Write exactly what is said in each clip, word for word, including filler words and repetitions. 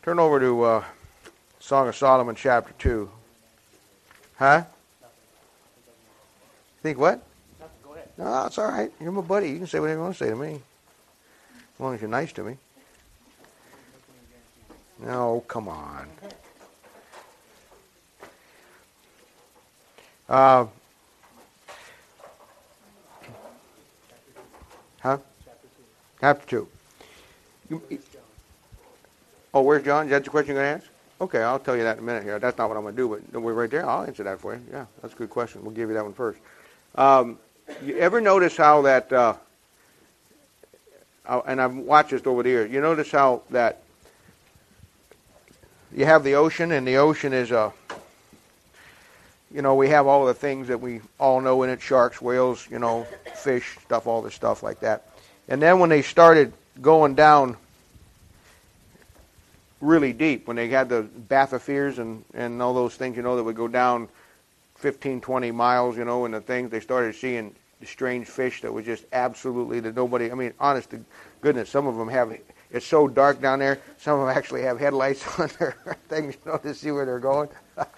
Turn over to uh, Song of Solomon, chapter two. Huh? Think what? Go ahead. No, it's all right. You're my buddy. You can say whatever you want to say to me. As long as you're nice to me. No, come on. Uh, huh? Chapter two. You, oh, where's John? Is that the question you're going to ask? Okay, I'll tell you that in a minute here. That's not what I'm going to do, but we're right there. I'll answer that for you. Yeah, that's a good question. We'll give you that one first. Um, you ever notice how that, uh, and I've watched this over the years, you notice how that you have the ocean, and the ocean is a, you know, we have all the things that we all know in it, sharks, whales, you know, fish, stuff, all this stuff like that. And then when they started going down really deep, when they had the bathyspheres and, and all those things, you know, that would go down fifteen, twenty miles, you know, and the things, they started seeing strange fish that was just absolutely, that nobody, I mean, honest to goodness, some of them have, it's so dark down there, some of them actually have headlights on their things, you know, to see where they're going.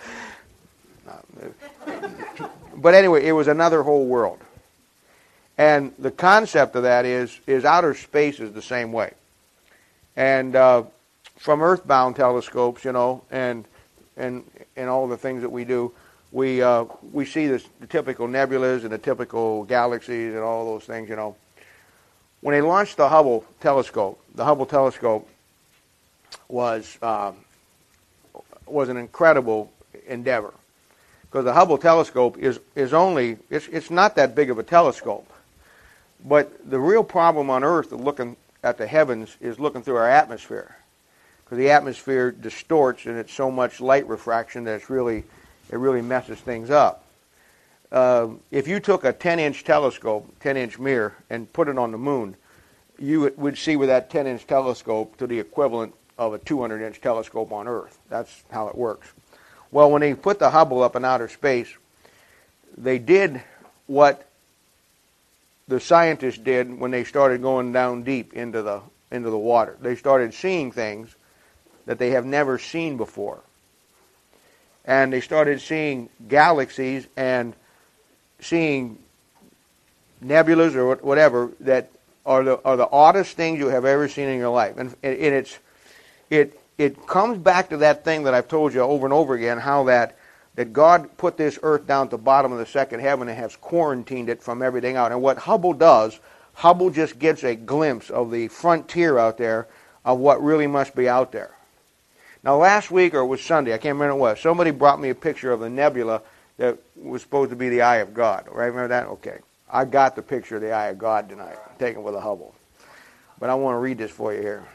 But anyway, it was another whole world. And the concept of that is, is outer space is the same way. And uh, from earthbound telescopes, you know, and and and all the things that we do, we uh, we see this, the typical nebulas and the typical galaxies and all those things, you know. When they launched the Hubble telescope, the Hubble telescope was uh, was an incredible endeavor, because the Hubble telescope is is only it's it's not that big of a telescope, but the real problem on Earth of looking at the heavens is looking through our atmosphere, because the atmosphere distorts and it's so much light refraction that it's really it really messes things up. Uh, if you took a ten-inch telescope, ten-inch mirror, and put it on the moon, you would see with that ten-inch telescope to the equivalent of a two hundred inch telescope on Earth. That's how it works. Well, when they put the Hubble up in outer space, they did what the scientists did when they started going down deep into the into the water. They started seeing things that they have never seen before. And they started seeing galaxies and seeing nebulas or whatever that are the are the oddest things you have ever seen in your life. And, and it's it it comes back to that thing that I've told you over and over again, how that that God put this earth down at the bottom of the second heaven and has quarantined it from everything out. And what Hubble does, Hubble just gets a glimpse of the frontier out there of what really must be out there. Now, last week, or it was Sunday, I can't remember what it was, somebody brought me a picture of the nebula that was supposed to be the Eye of God. Right? Remember that? Okay. I got the picture of the Eye of God tonight, taken with a Hubble. But I want to read this for you here.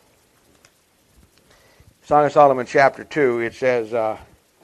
Song of Solomon, chapter two, it says, uh,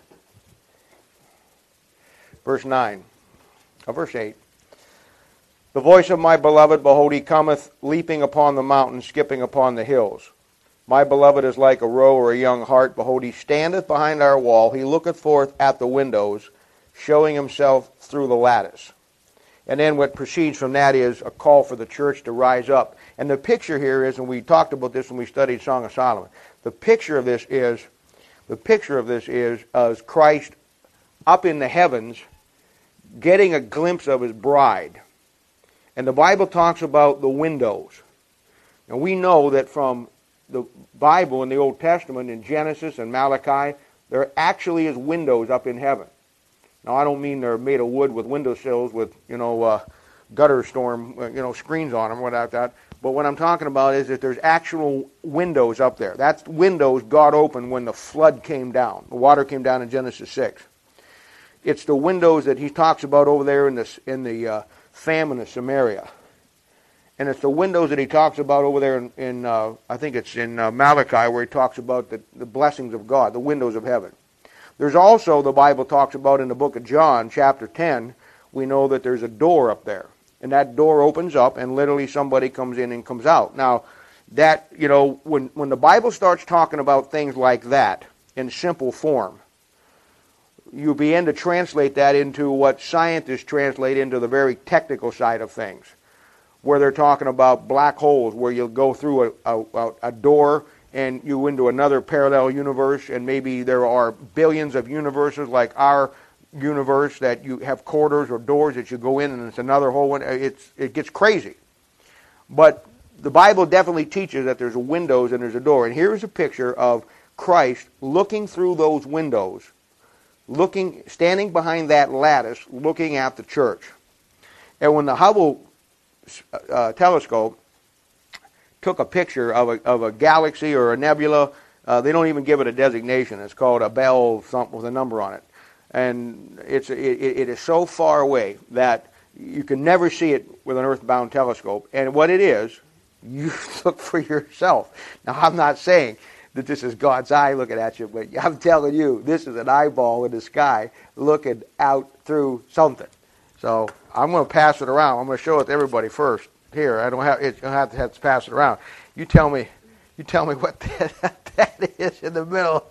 verse nine, or verse eight. The voice of my beloved, behold, he cometh, leaping upon the mountains, skipping upon the hills. My beloved is like a roe or a young hart. Behold, he standeth behind our wall. He looketh forth at the windows, showing himself through the lattice. And then what proceeds from that is a call for the church to rise up. And the picture here is, and we talked about this when we studied Song of Solomon, the picture of this is, the picture of this is as Christ up in the heavens, getting a glimpse of his bride. And the Bible talks about the windows. And we know that from the Bible in the Old Testament, in Genesis and Malachi, there actually is windows up in heaven. Now, I don't mean they're made of wood with windowsills with, you know, uh, gutter storm, uh, you know, screens on them, without that. But what I'm talking about is that there's actual windows up there. That's windows God opened when the flood came down. The water came down in Genesis six. It's the windows that he talks about over there in the, in the uh, famine of Samaria. And it's the windows that he talks about over there in, in uh, I think it's in uh, Malachi, where he talks about the, the blessings of God, the windows of heaven. There's also, the Bible talks about in the book of John, chapter ten, we know that there's a door up there. And that door opens up, and literally somebody comes in and comes out. Now, that, you know, when, when the Bible starts talking about things like that in simple form, you begin to translate that into what scientists translate into the very technical side of things, where they're talking about black holes, where you'll go through a, a, a door and you into another parallel universe, and maybe there are billions of universes like our universe that you have corridors or doors that you go in, and it's another whole one. It's, it gets crazy. But the Bible definitely teaches that there's windows and there's a door. And here's a picture of Christ looking through those windows, looking, standing behind that lattice, looking at the church. And when the Hubble uh, telescope took a picture of a, of a galaxy or a nebula, uh, they don't even give it a designation. It's called a Bell something with a number on it. And it's, it, it is so far away that you can never see it with an earthbound telescope. And what it is, you look for yourself. Now, I'm not saying that this is God's eye looking at you, but I'm telling you, this is an eyeball in the sky looking out through something. So I'm going to pass it around. I'm going to show it to everybody first. Here, I don't have. It, I have to have to pass it around. You tell me. You tell me what that, that is in the middle.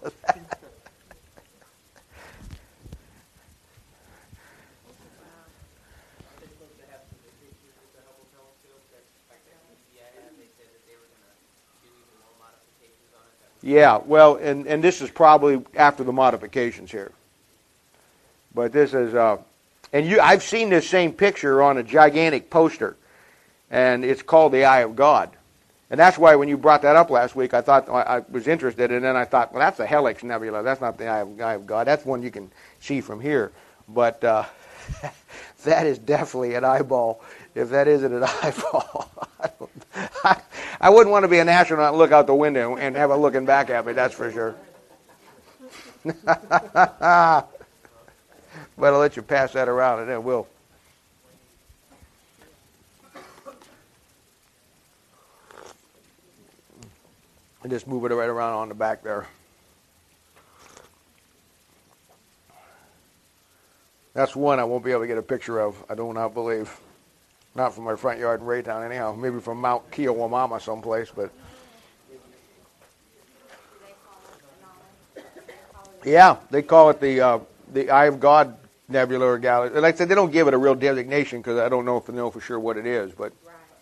Yeah, well, and, and this is probably after the modifications here. But this is, uh, and you, I've seen this same picture on a gigantic poster, and it's called the Eye of God. And that's why when you brought that up last week, I thought, I was interested, and then I thought, well, that's a Helix Nebula. That's not the Eye of, Eye of God. That's one you can see from here. But uh, that is definitely an eyeball, if that isn't an eyeball. I, I wouldn't want to be an astronaut and look out the window and have it looking back at me, that's for sure. But I'll let you pass that around, and then we'll. And just move it right around on the back there. That's one I won't be able to get a picture of, I do not believe. Not from my front yard in Raytown, anyhow. Maybe from Mount Kiowamama someplace, but. Yeah, they call it the uh, the Eye of God Nebula or galaxy. Like I said, they don't give it a real designation because I don't know if they know for sure what it is. But,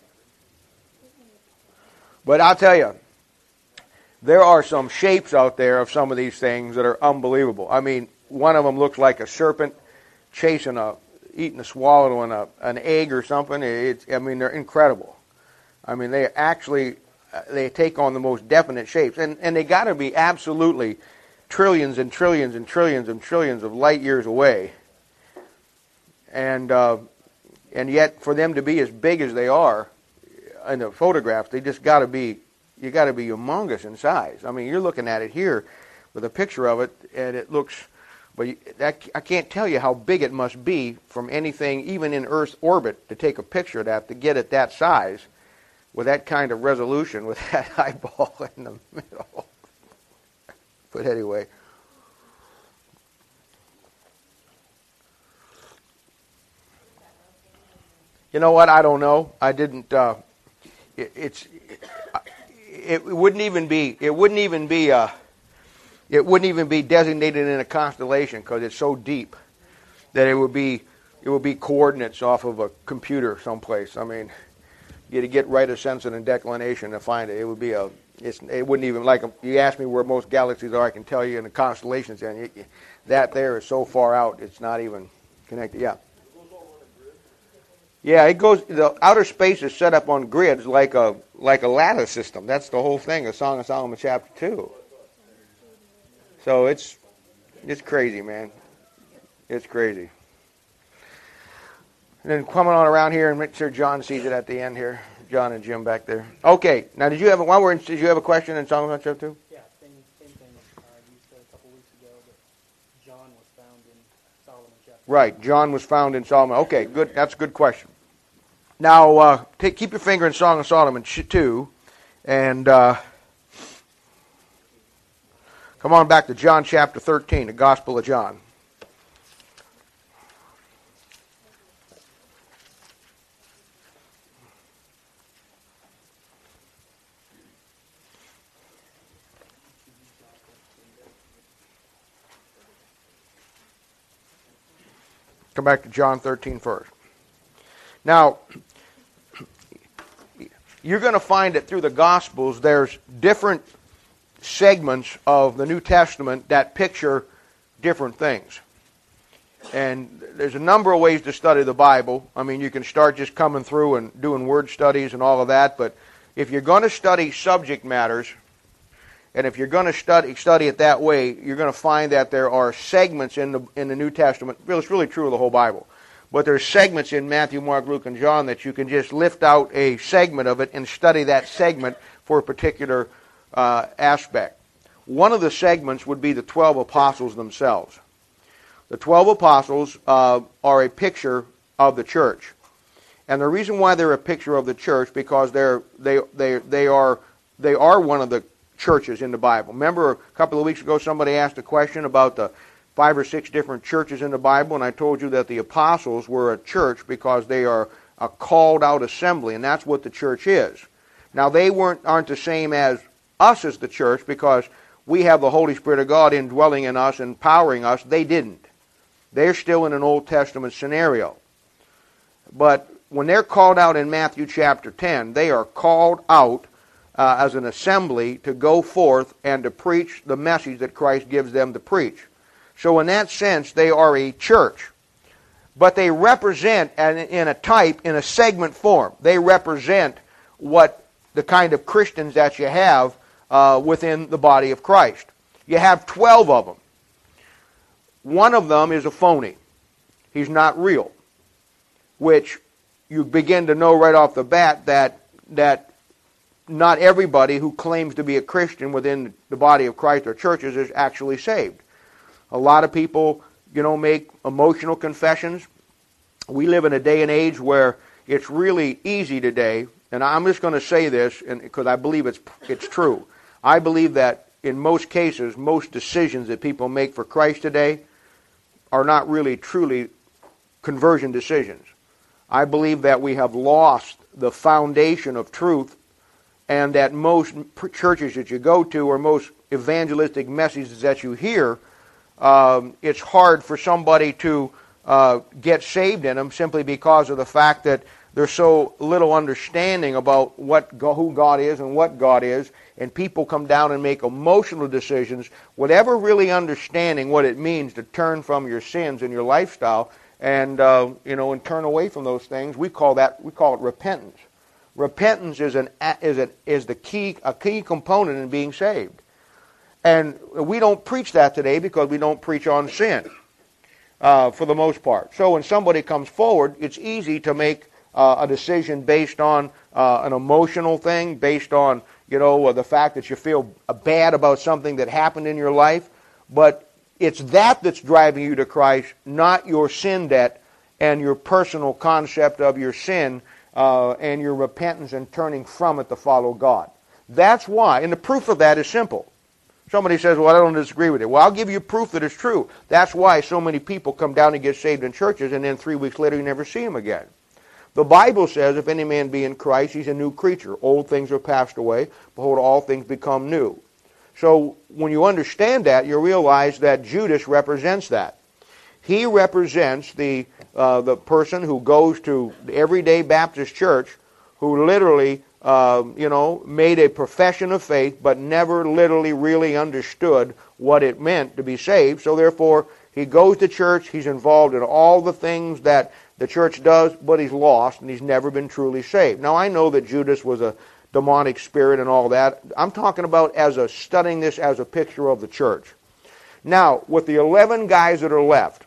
but I'll tell you, there are some shapes out there of some of these things that are unbelievable. I mean, one of them looks like a serpent chasing a, eating a swallow and a, an egg or something. It's, I mean, they're incredible. I mean, they actually, they take on the most definite shapes. And, and they got to be absolutely trillions and trillions and trillions and trillions of light years away. And, uh, and yet, for them to be as big as they are in the photographs, they just got to be, you got to be humongous in size. I mean, you're looking at it here with a picture of it, and it looks, but you, that, I can't tell you how big it must be from anything, even in Earth's orbit, to take a picture of that, to get it that size, with that kind of resolution, with that eyeball in the middle. But anyway. You know what? I don't know. I didn't. Uh, it, it's. It, it wouldn't even be. It wouldn't even be. Uh, it wouldn't even be designated in a constellation because it's so deep that it would be. It would be coordinates off of a computer someplace. I mean, you had to get right ascension and declination to find it. It would be a. It's. It wouldn't even like. You ask me where most galaxies are. I can tell you in the constellations, and you, that there is so far out. It's not even connected. Yeah. Yeah, it goes. The outer space is set up on grids like a like a ladder system. That's the whole thing of Song of Solomon chapter two. So it's it's crazy, man. It's crazy. And then coming on around here and make sure John sees it at the end here. John and Jim back there. Okay, now did you have a, while we're in, did you have a question in Song of Solomon chapter two? Yeah, same, same thing. Uh, you said a couple weeks ago that John was found in Solomon chapter two. Right, John was found in Solomon. Okay, good. That's a good question. Now, uh, take, keep your finger in Song of Solomon two, and uh, come on back to John chapter thirteen, the Gospel of John. Come back to John thirteen first. Now, you're going to find that through the Gospels, there's different segments of the New Testament that picture different things. And there's a number of ways to study the Bible. I mean, you can start just coming through and doing word studies and all of that, but if you're going to study subject matters, and if you're going to study study it that way, you're going to find that there are segments in the in the New Testament. Well, it's really true of the whole Bible. But there's segments in Matthew, Mark, Luke, and John that you can just lift out a segment of it and study that segment for a particular uh, aspect. One of the segments would be the twelve apostles themselves. The twelve apostles uh, are a picture of the church. And the reason why they're a picture of the church, because they're they they they are they are one of the churches in the Bible. Remember a couple of weeks ago somebody asked a question about the five or six different churches in the Bible, and I told you that the apostles were a church because they are a called out assembly, and that's what the church is. Now they weren't aren't the same as us as the church, because we have the Holy Spirit of God indwelling in us, empowering us. They didn't. They're still in an Old Testament scenario. But when they're called out in Matthew chapter ten, they are called out uh, as an assembly to go forth and to preach the message that Christ gives them to preach. So in that sense, they are a church. But they represent, in a type, in a segment form, they represent what the kind of Christians that you have uh, within the body of Christ. You have twelve of them. One of them is a phony. He's not real. Which you begin to know right off the bat that that not everybody who claims to be a Christian within the body of Christ or churches is actually saved. A lot of people, you know, make emotional confessions. We live in a day and age where it's really easy today, and I'm just going to say this because I believe it's it's true. I believe that in most cases, most decisions that people make for Christ today are not really truly conversion decisions. I believe that we have lost the foundation of truth, and that most churches that you go to or most evangelistic messages that you hear, um, it's hard for somebody to uh, get saved in them simply because of the fact that there's so little understanding about what God, who God is and what God is, and people come down and make emotional decisions without really understanding what it means to turn from your sins and your lifestyle and uh, you know and turn away from those things. We call that we call it repentance. Repentance is an is an is the key a key component in being saved, and we don't preach that today because we don't preach on sin uh, for the most part. So when somebody comes forward, it's easy to make uh, a decision based on uh, an emotional thing, based on you know uh, the fact that you feel bad about something that happened in your life, but it's that that's driving you to Christ, not your sin debt and your personal concept of your sin uh, and your repentance and turning from it to follow God. That's why, and the proof of that is simple. Somebody says, well, I don't disagree with it. Well, I'll give you proof that it's true. That's why so many people come down and get saved in churches, and then three weeks later you never see them again. The Bible says, if any man be in Christ, he's a new creature. Old things are passed away. Behold, all things become new. So when you understand that, you realize that Judas represents that. He represents the uh, the person who goes to the everyday Baptist church, who literally, uh, you know, made a profession of faith, but never literally really understood what it meant to be saved. So therefore, he goes to church, he's involved in all the things that the church does, but he's lost, and he's never been truly saved. Now, I know that Judas was a demonic spirit and all that. I'm talking about as a studying this as a picture of the church. Now, with the eleven guys that are left,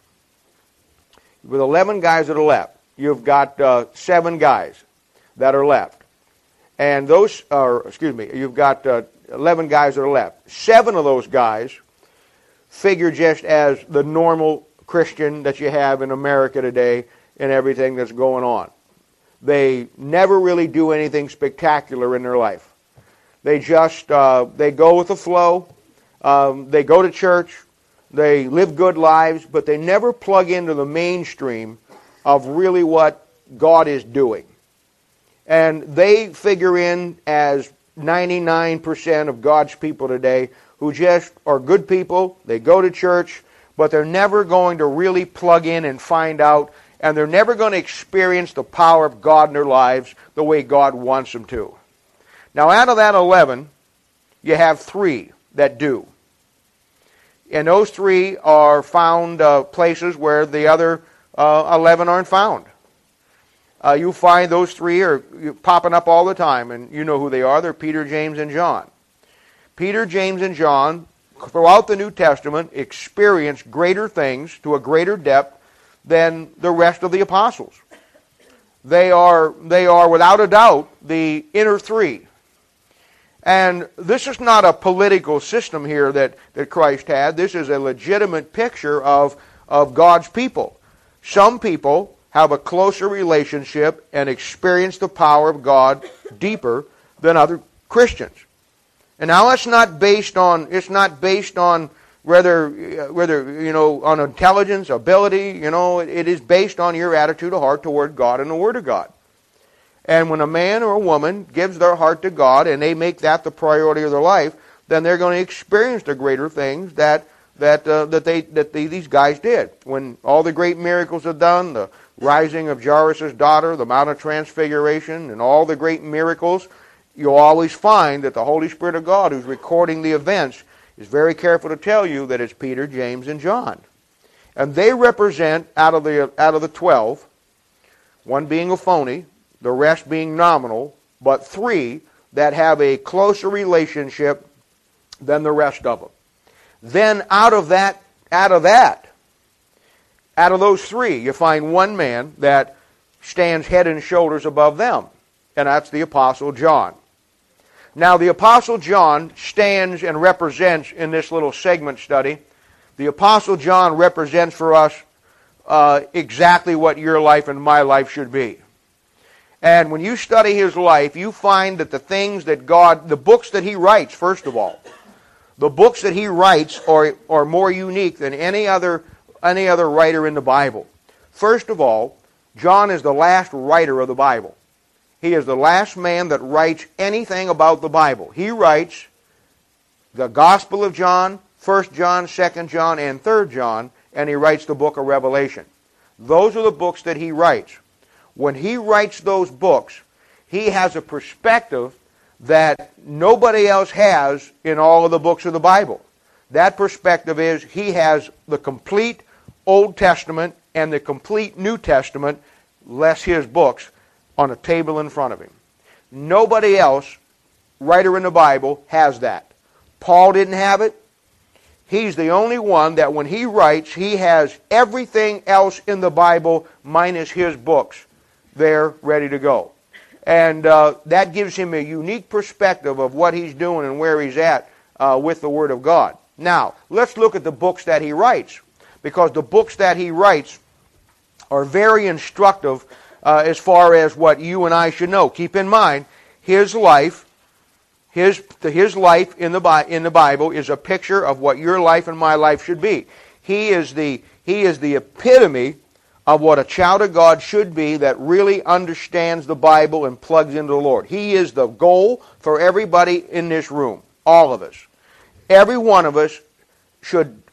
with eleven guys that are left, you've got uh, seven guys that are left. And those are, excuse me, you've got uh, eleven guys that are left. Seven of those guys figure just as the normal Christian that you have in America today and everything that's going on. They never really do anything spectacular in their life. They just, uh, they go with the flow. Um, they go to church. They live good lives, but they never plug into the mainstream of really what God is doing. And they figure in as ninety-nine percent of God's people today who just are good people. They go to church, but they're never going to really plug in and find out, and they're never going to experience the power of God in their lives the way God wants them to. Now, out of that eleven, you have three that do. And those three are found uh, places where the other uh, eleven aren't found. Uh, you find those three are popping up all the time, and you know who they are. They're Peter, James, and John. Peter, James, and John, throughout the New Testament, experience greater things to a greater depth than the rest of the apostles. They are, they are without a doubt, the inner three. And this is not a political system here that, that Christ had. This is a legitimate picture of, of God's people. Some people have a closer relationship and experience the power of God deeper than other Christians. And now it's not based on, it's not based on whether, whether, you know, on intelligence, ability, you know, it, it is based on your attitude of heart toward God and the Word of God. And when a man or a woman gives their heart to God and they make that the priority of their life, then they're going to experience the greater things that that uh, that they that they, these guys did. When all the great miracles are done, the rising of Jairus' daughter, the Mount of Transfiguration, and all the great miracles, you'll always find that the Holy Spirit of God, who's recording the events, is very careful to tell you that it's Peter, James, and John. And they represent, out of the out of the twelve, one being a phony, the rest being nominal, but three that have a closer relationship than the rest of them. Then out of that, out of that, out of those three, you find one man that stands head and shoulders above them, and that's the Apostle John. Now, the Apostle John stands and represents, in this little segment study, the Apostle John represents for us uh, exactly what your life and my life should be. And when you study his life, you find that the things that God, the books that he writes, first of all, the books that he writes are, are more unique than any other, any other writer in the Bible. First of all, John is the last writer of the Bible. He is the last man that writes anything about the Bible. He writes the Gospel of John, First John, Second John, and Third John, and he writes the book of Revelation. Those are the books that he writes. When he writes those books, he has a perspective that nobody else has in all of the books of the Bible. That perspective is he has the complete Old Testament and the complete New Testament, less his books, on a table in front of him. Nobody else, writer in the Bible, has that. Paul didn't have it. He's the only one that when he writes, he has everything else in the Bible minus his books there ready to go. And uh, that gives him a unique perspective of what he's doing and where he's at uh, with the Word of God. Now, let's look at the books that he writes, because the books that he writes are very instructive uh, as far as what you and I should know. Keep in mind, his life, his his life in the in the Bible is a picture of what your life and my life should be. He is the he is the epitome of what a child of God should be that really understands the Bible and plugs into the Lord. He is the goal for everybody in this room, all of us. Every one of us should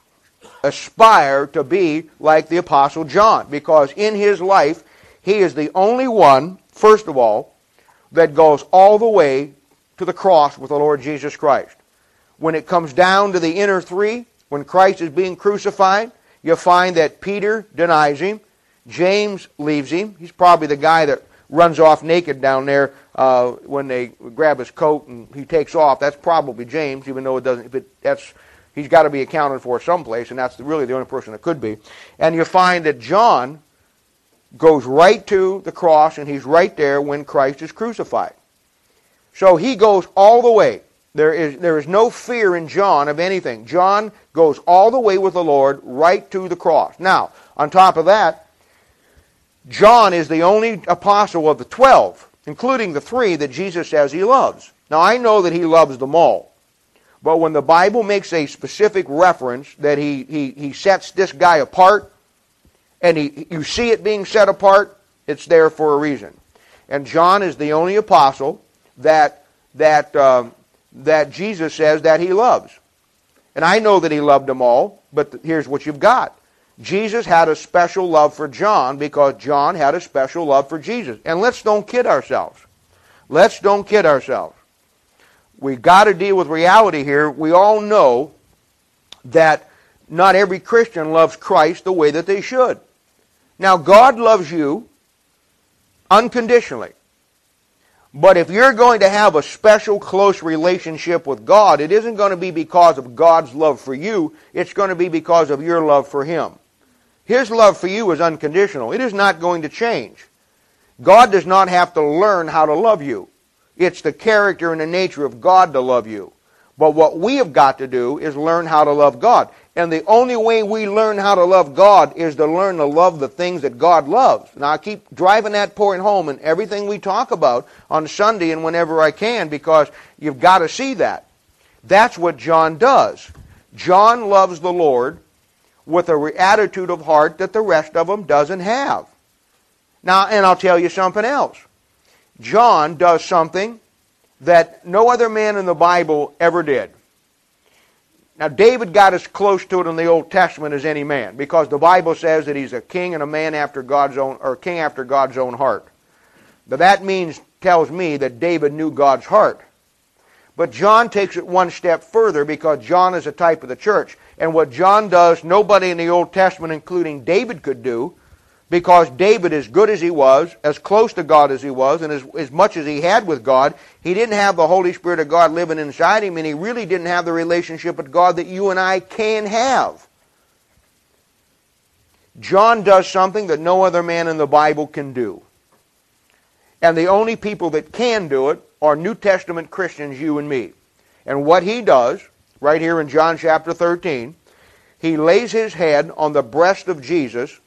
aspire to be like the Apostle John, because in his life, he is the only one, first of all, that goes all the way to the cross with the Lord Jesus Christ. When it comes down to the inner three, when Christ is being crucified, you'll find that Peter denies him. James leaves him. He's probably the guy that runs off naked down there uh, when they grab his coat and he takes off. That's probably James, even though it doesn't. If it, that's he's got to be accounted for someplace, and that's really the only person it could be. And you find that John goes right to the cross, and he's right there when Christ is crucified. So he goes all the way. There is there is no fear in John of anything. John goes all the way with the Lord right to the cross. Now, on top of that, John is the only apostle of the twelve, including the three that Jesus says he loves. Now, I know that he loves them all. But when the Bible makes a specific reference that he, he, he sets this guy apart, and he, you see it being set apart, it's there for a reason. And John is the only apostle that, that, um, that Jesus says that he loves. And I know that he loved them all, but here's what you've got. Jesus had a special love for John because John had a special love for Jesus. And let's don't kid ourselves. Let's don't kid ourselves. we got to deal with reality here. We all know that not every Christian loves Christ the way that they should. Now, God loves you unconditionally. But if you're going to have a special, close relationship with God, it isn't going to be because of God's love for you. It's going to be because of your love for Him. His love for you is unconditional. It is not going to change. God does not have to learn how to love you. It's the character and the nature of God to love you. But what we have got to do is learn how to love God. And the only way we learn how to love God is to learn to love the things that God loves. Now, I keep driving that point home in everything we talk about on Sunday and whenever I can, because you've got to see that. That's what John does. John loves the Lord with an attitude of heart that the rest of them doesn't have. Now, and I'll tell you something else. John does something that no other man in the Bible ever did. Now, David got as close to it in the Old Testament as any man, because the Bible says that he's a king and a man after God's own, or king after God's own heart. But that means, tells me that David knew God's heart. But John takes it one step further, because John is a type of the church. And what John does, nobody in the Old Testament, including David, could do, because David, as good as he was, as close to God as he was, and as, as much as he had with God, he didn't have the Holy Spirit of God living inside him, and he really didn't have the relationship with God that you and I can have. John does something that no other man in the Bible can do. And the only people that can do it are New Testament Christians, you and me. And what he does, right here in John chapter thirteen, he lays his head on the breast of Jesus,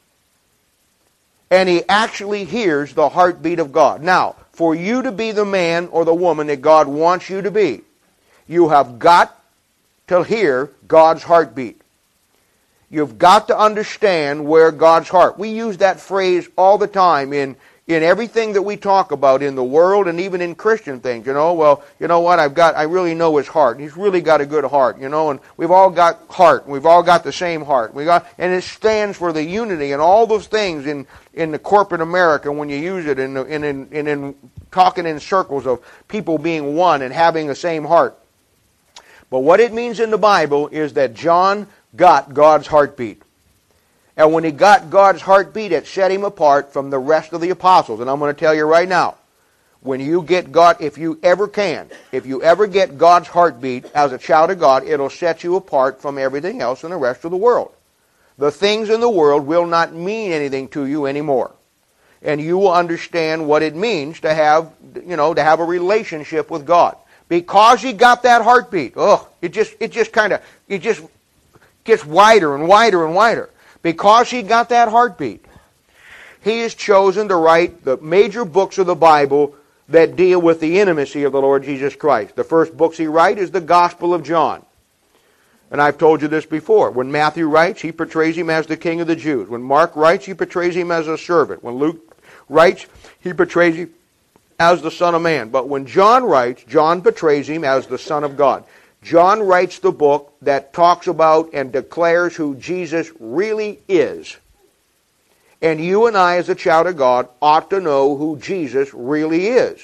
and he actually hears the heartbeat of God. Now, for you to be the man or the woman that God wants you to be, you have got to hear God's heartbeat. You've got to understand where God's heart. We use that phrase all the time in, in everything that we talk about in the world and even in Christian things. You know, well, you know what, I've got, I really know his heart. He's really got a good heart, you know, and we've all got heart. We've all got the same heart. We got, and it stands for the unity and all those things in, in the corporate America when you use it in, in, in, in, in talking in circles of people being one and having the same heart. But what it means in the Bible is that John got God's heartbeat. And when he got God's heartbeat, it set him apart from the rest of the apostles. And I'm going to tell you right now, when you get God, if you ever can, if you ever get God's heartbeat as a child of God, it'll set you apart from everything else in the rest of the world. The things in the world will not mean anything to you anymore. And you will understand what it means to have, you know, to have a relationship with God. Because you got that heartbeat. Oh, it just, it just kind of, it just gets wider and wider and wider. Because he got that heartbeat, he has chosen to write the major books of the Bible that deal with the intimacy of the Lord Jesus Christ. The first books he writes is the Gospel of John. And I've told you this before. When Matthew writes, he portrays him as the King of the Jews. When Mark writes, he portrays him as a servant. When Luke writes, he portrays him as the Son of Man. But when John writes, John portrays him as the Son of God. John writes the book that talks about and declares who Jesus really is. And you and I, as a child of God, ought to know who Jesus really is.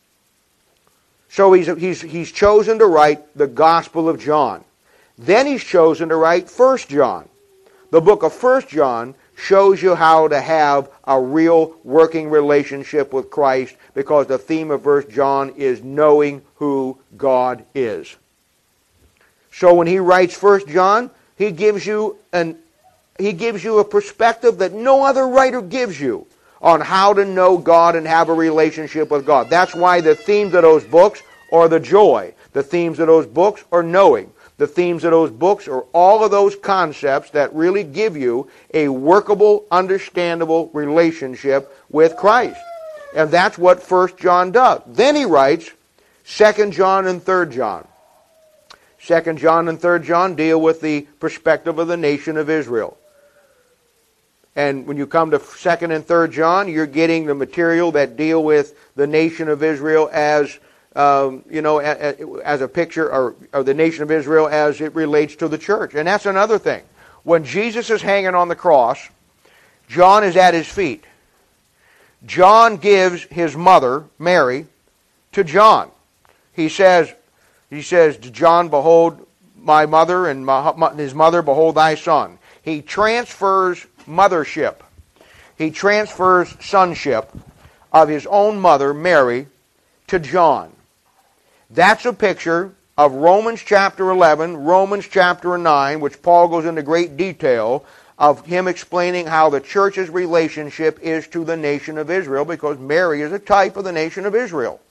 So he's, he's, he's chosen to write the Gospel of John. Then he's chosen to write First John. The book of First John shows you how to have a real working relationship with Christ, because the theme of First John is knowing who God is. So when he writes First John, he gives you an he gives you a perspective that no other writer gives you on how to know God and have a relationship with God. That's why the themes of those books are the joy. The themes of those books are knowing. The themes of those books are all of those concepts that really give you a workable, understandable relationship with Christ. And that's what First John does. Then he writes Second John and Third John. Second John and Third John deal with the perspective of the nation of Israel. And when you come to Second and Third John, you're getting the material that deal with the nation of Israel as, um, you know, as, as a picture, or, or the nation of Israel as it relates to the church. And that's another thing. When Jesus is hanging on the cross, John is at his feet. John gives his mother, Mary, to John. He says, He says to John, behold my mother, and my, his mother, behold thy son. He transfers mothership. He transfers sonship of his own mother, Mary, to John. That's a picture of Romans chapter eleven, Romans chapter nine, which Paul goes into great detail of him explaining how the church's relationship is to the nation of Israel, because Mary is a type of the nation of Israel.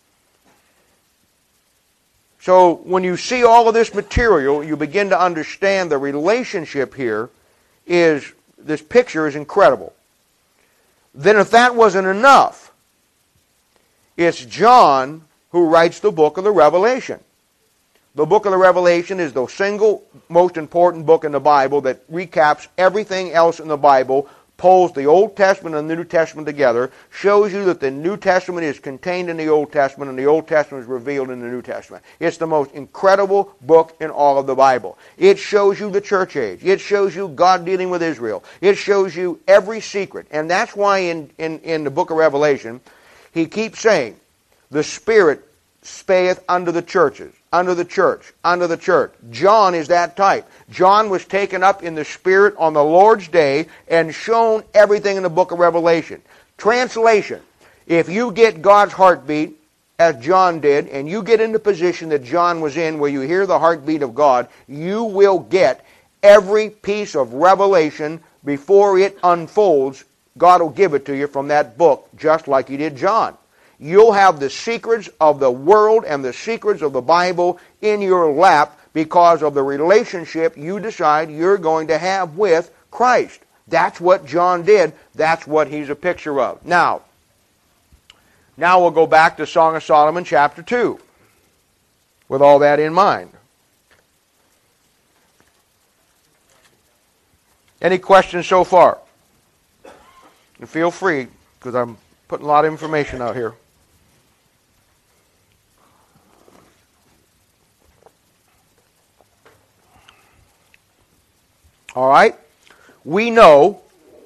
So when you see all of this material, you begin to understand the relationship here is, this picture is incredible. Then if that wasn't enough, it's John who writes the book of the Revelation. The book of the Revelation is the single most important book in the Bible that recaps everything else in the Bible, pulls the Old Testament and the New Testament together, shows you that the New Testament is contained in the Old Testament and the Old Testament is revealed in the New Testament. It's the most incredible book in all of the Bible. It shows you the church age. It shows you God dealing with Israel. It shows you every secret. And that's why in, in, in the book of Revelation, he keeps saying, the Spirit spayeth unto the churches, unto the church, unto the church. John is that type. John was taken up in the Spirit on the Lord's day and shown everything in the book of Revelation. Translation: if you get God's heartbeat, as John did, and you get in the position that John was in, where you hear the heartbeat of God, you will get every piece of revelation before it unfolds. God will give it to you from that book, just like he did John. You'll have the secrets of the world and the secrets of the Bible in your lap because of the relationship you decide you're going to have with Christ. That's what John did. That's what he's a picture of. Now, now we'll go back to Song of Solomon chapter two with all that in mind. Any questions so far? And feel free, because I'm putting a lot of information out here. All right? We know,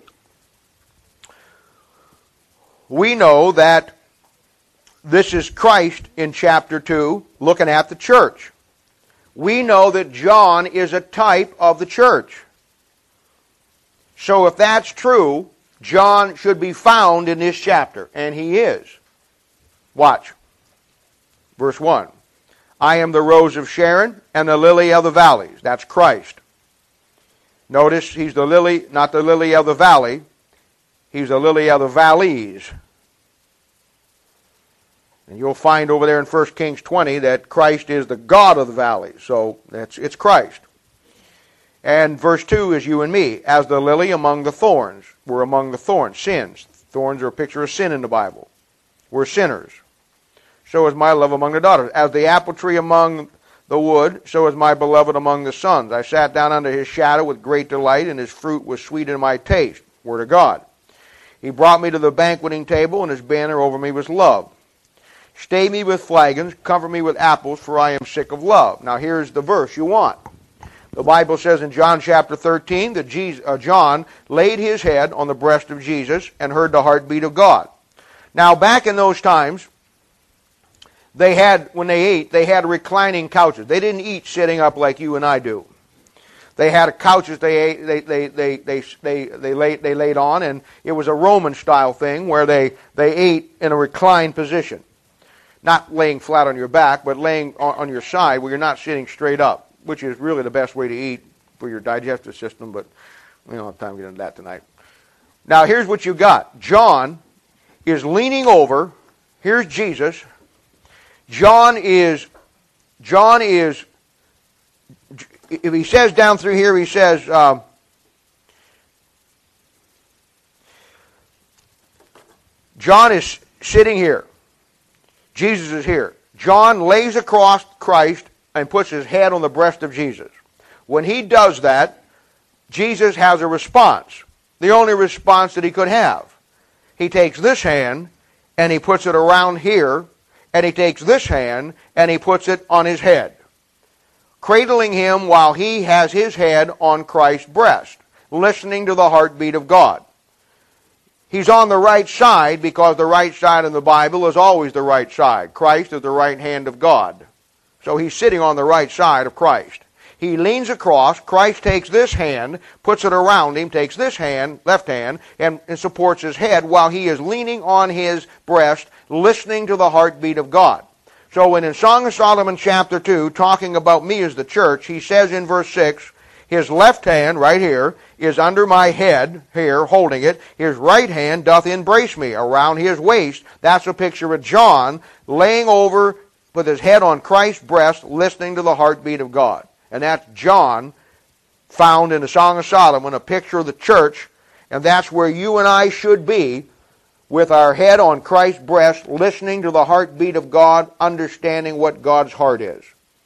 we know that this is Christ in chapter two, looking at the church. We know that John is a type of the church. So if that's true, John should be found in this chapter, and he is. Watch. Verse one. I am the rose of Sharon and the lily of the valleys. That's Christ. Notice he's the lily, not the lily of the valley. He's the lily of the valleys. And you'll find over there in First Kings twenty that Christ is the God of the valleys. So that's it's Christ. And verse two is you and me. As the lily among the thorns. We're among the thorns. Sins. Thorns are a picture of sin in the Bible. We're sinners. So is my love among the daughters. As the apple tree among the wood, so is my beloved among the sons. I sat down under his shadow with great delight, and his fruit was sweet in my taste. Word of God. He brought me to the banqueting table, and his banner over me was love. Stay me with flagons, comfort me with apples, for I am sick of love. Now here's the verse you want. The Bible says in John chapter thirteen that Jesus, uh, John laid his head on the breast of Jesus and heard the heartbeat of God. Now back in those times, they had, when they ate, they had reclining couches. They didn't eat sitting up like you and I do. They had couches they ate, they they they they they they laid they laid on, and it was a Roman style thing where they they ate in a reclined position, not laying flat on your back, but laying on, on your side where you're not sitting straight up, which is really the best way to eat for your digestive system. But we don't have time to get into that tonight. Now here's what you got. John is leaning over. Here's Jesus. John is, John is, if he says down through here, he says, uh, John is sitting here. Jesus is here. John lays across Christ and puts his head on the breast of Jesus. When he does that, Jesus has a response. The only response that he could have. He takes this hand and he puts it around here, and he takes this hand and he puts it on his head, cradling him while he has his head on Christ's breast, listening to the heartbeat of God. He's on the right side because the right side in the Bible is always the right side. Christ is the right hand of God. So he's sitting on the right side of Christ. He leans across. Christ takes this hand, puts it around him, takes this hand, left hand, and, and supports his head while he is leaning on his breast, listening to the heartbeat of God. So when in Song of Solomon chapter two, talking about me as the church, he says in verse six, his left hand, right here, is under my head, here, holding it. His right hand doth embrace me around his waist. That's a picture of John laying over with his head on Christ's breast, listening to the heartbeat of God. And that's John, found in the Song of Solomon, a picture of the church, and that's where you and I should be, with our head on Christ's breast, listening to the heartbeat of God, understanding what God's heart is.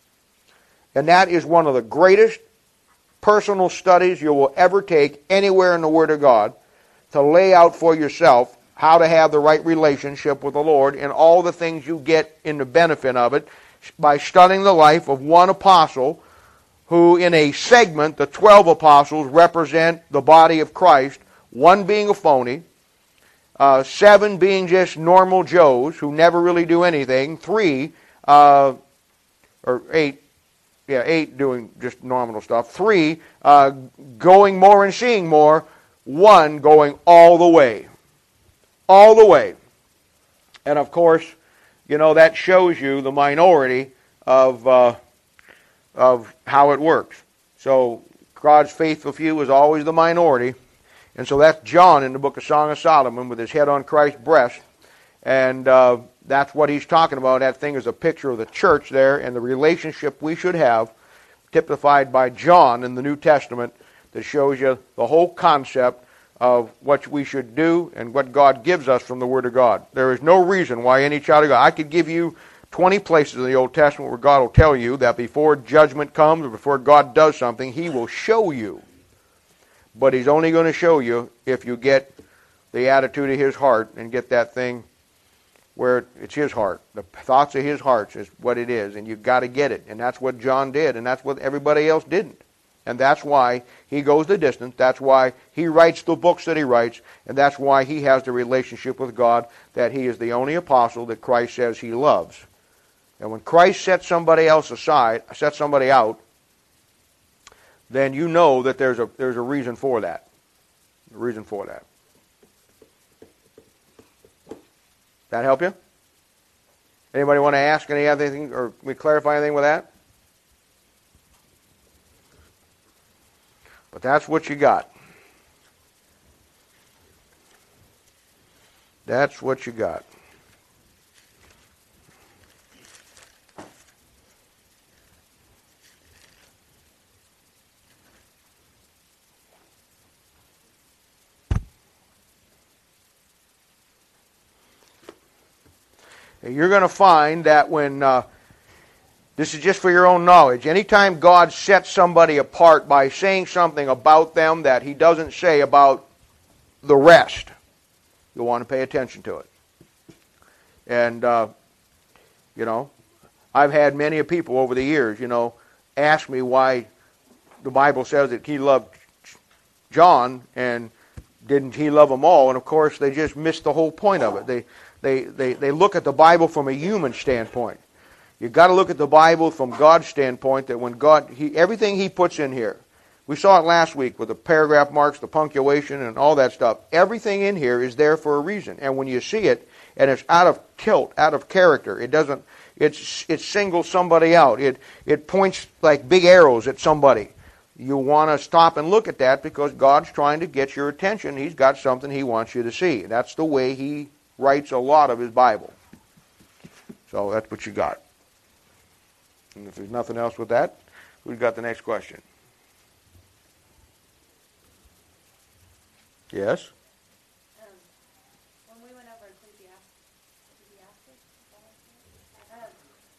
And that is one of the greatest personal studies you will ever take anywhere in the Word of God, to lay out for yourself how to have the right relationship with the Lord and all the things you get in the benefit of it by studying the life of one apostle who in a segment, the twelve apostles represent the body of Christ, one being a phony, uh, seven being just normal Joes who never really do anything, three, uh, or eight, yeah, eight doing just normal stuff, three uh, going more and seeing more, one going all the way. All the way. And of course, you know, that shows you the minority of uh, of how it works. So God's faithful few is always the minority. And so that's John in the book of Song of Solomon with his head on Christ's breast. And uh, that's what he's talking about. That thing is a picture of the church there and the relationship we should have, typified by John in the New Testament, that shows you the whole concept of what we should do and what God gives us from the Word of God. There is no reason why any child of God, I could give you twenty places in the Old Testament where God will tell you that before judgment comes or before God does something, He will show you. But He's only going to show you if you get the attitude of His heart and get that thing where it's His heart. The thoughts of His heart is what it is, and you've got to get it. And that's what John did, and that's what everybody else didn't. And that's why he goes the distance. That's why he writes the books that he writes. And that's why he has the relationship with God, that he is the only apostle that Christ says he loves. And when Christ sets somebody else aside, sets somebody out, then you know that there's a there's a reason for that. A reason for that. That help you? Anybody want to ask any other thing, or we clarify anything with that? But that's what you got. That's what you got. You're going to find that when, uh, this is just for your own knowledge, anytime God sets somebody apart by saying something about them that He doesn't say about the rest, you'll want to pay attention to it. And, uh, you know, I've had many people over the years, you know, ask me why the Bible says that He loved John and didn't He love them all? And of course, they just missed the whole point of it. They They, they, they look at the Bible from a human standpoint. You've got to look at the Bible from God's standpoint, that when God, he, everything He puts in here, we saw it last week with the paragraph marks, the punctuation, and all that stuff. Everything in here is there for a reason. And when you see it, and it's out of tilt, out of character, it doesn't, it's, it singles somebody out. It, it points like big arrows at somebody. You want to stop and look at that because God's trying to get your attention. He's got something He wants you to see. That's the way He writes a lot of His Bible. So that's what you got. And if there's nothing else with that, we've got the next question. Yes? Um, when we went over Ecclesiastes, um,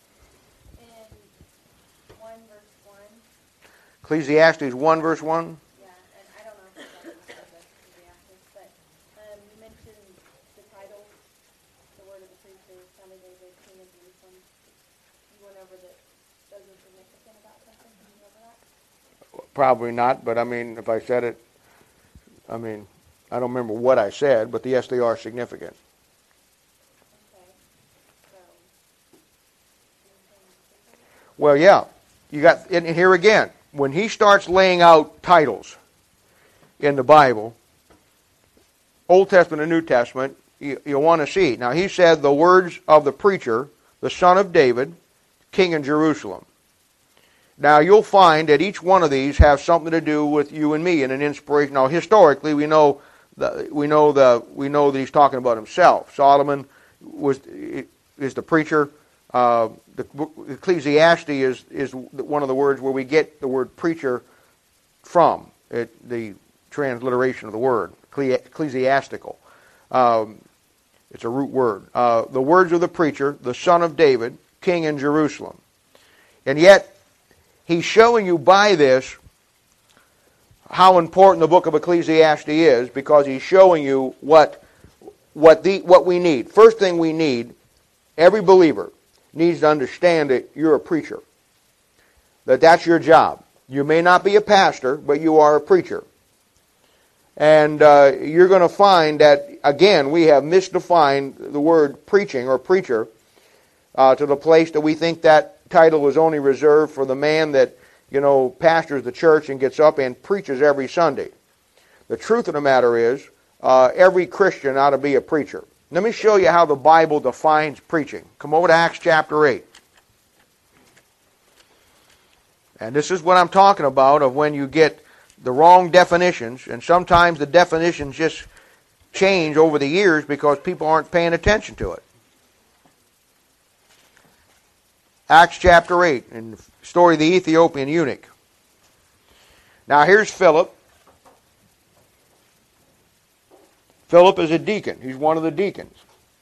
in one verse one. Ecclesiastes one verse one? Yeah, and I don't know if it's already said this, Ecclesiastes, but um, you mentioned the title, the word of the preacher, Son of David, King of Jerusalem. You went over that those are significant about something. Can you go over that? Probably not, but I mean, if I said it, I mean, I don't remember what I said, but yes, they are significant. Okay. So, Well, yeah. You got, and here again, when he starts laying out titles in the Bible, Old Testament and New Testament, you, you'll want to see. Now, he said the words of the preacher, the son of David, king in Jerusalem. Now, you'll find that each one of these have something to do with you and me and an inspiration. Now, historically, we know the, we know the we know that he's talking about himself. Solomon was is the preacher. Uh, the Ecclesiastes is is one of the words where we get the word preacher from. It, the transliteration of the word ecclesiastical. Um, it's a root word. Uh, the words of the preacher, the son of David, king in Jerusalem, and yet he's showing you by this how important the book of Ecclesiastes is, because he's showing you what what the what we need. First thing we need, every believer needs to understand that you're a preacher. That that's your job. You may not be a pastor, but you are a preacher. And uh, you're going to find that, again, we have misdefined the word preaching or preacher uh, to the place that we think that title is only reserved for the man that, you know, pastors the church and gets up and preaches every Sunday. The truth of the matter is, uh, every Christian ought to be a preacher. Let me show you how the Bible defines preaching. Come over to Acts chapter eight. And this is what I'm talking about, of when you get the wrong definitions, and sometimes the definitions just change over the years because people aren't paying attention to it. Acts chapter eight, and the story of the Ethiopian eunuch. Now here's Philip. Philip is a deacon. He's one of the deacons.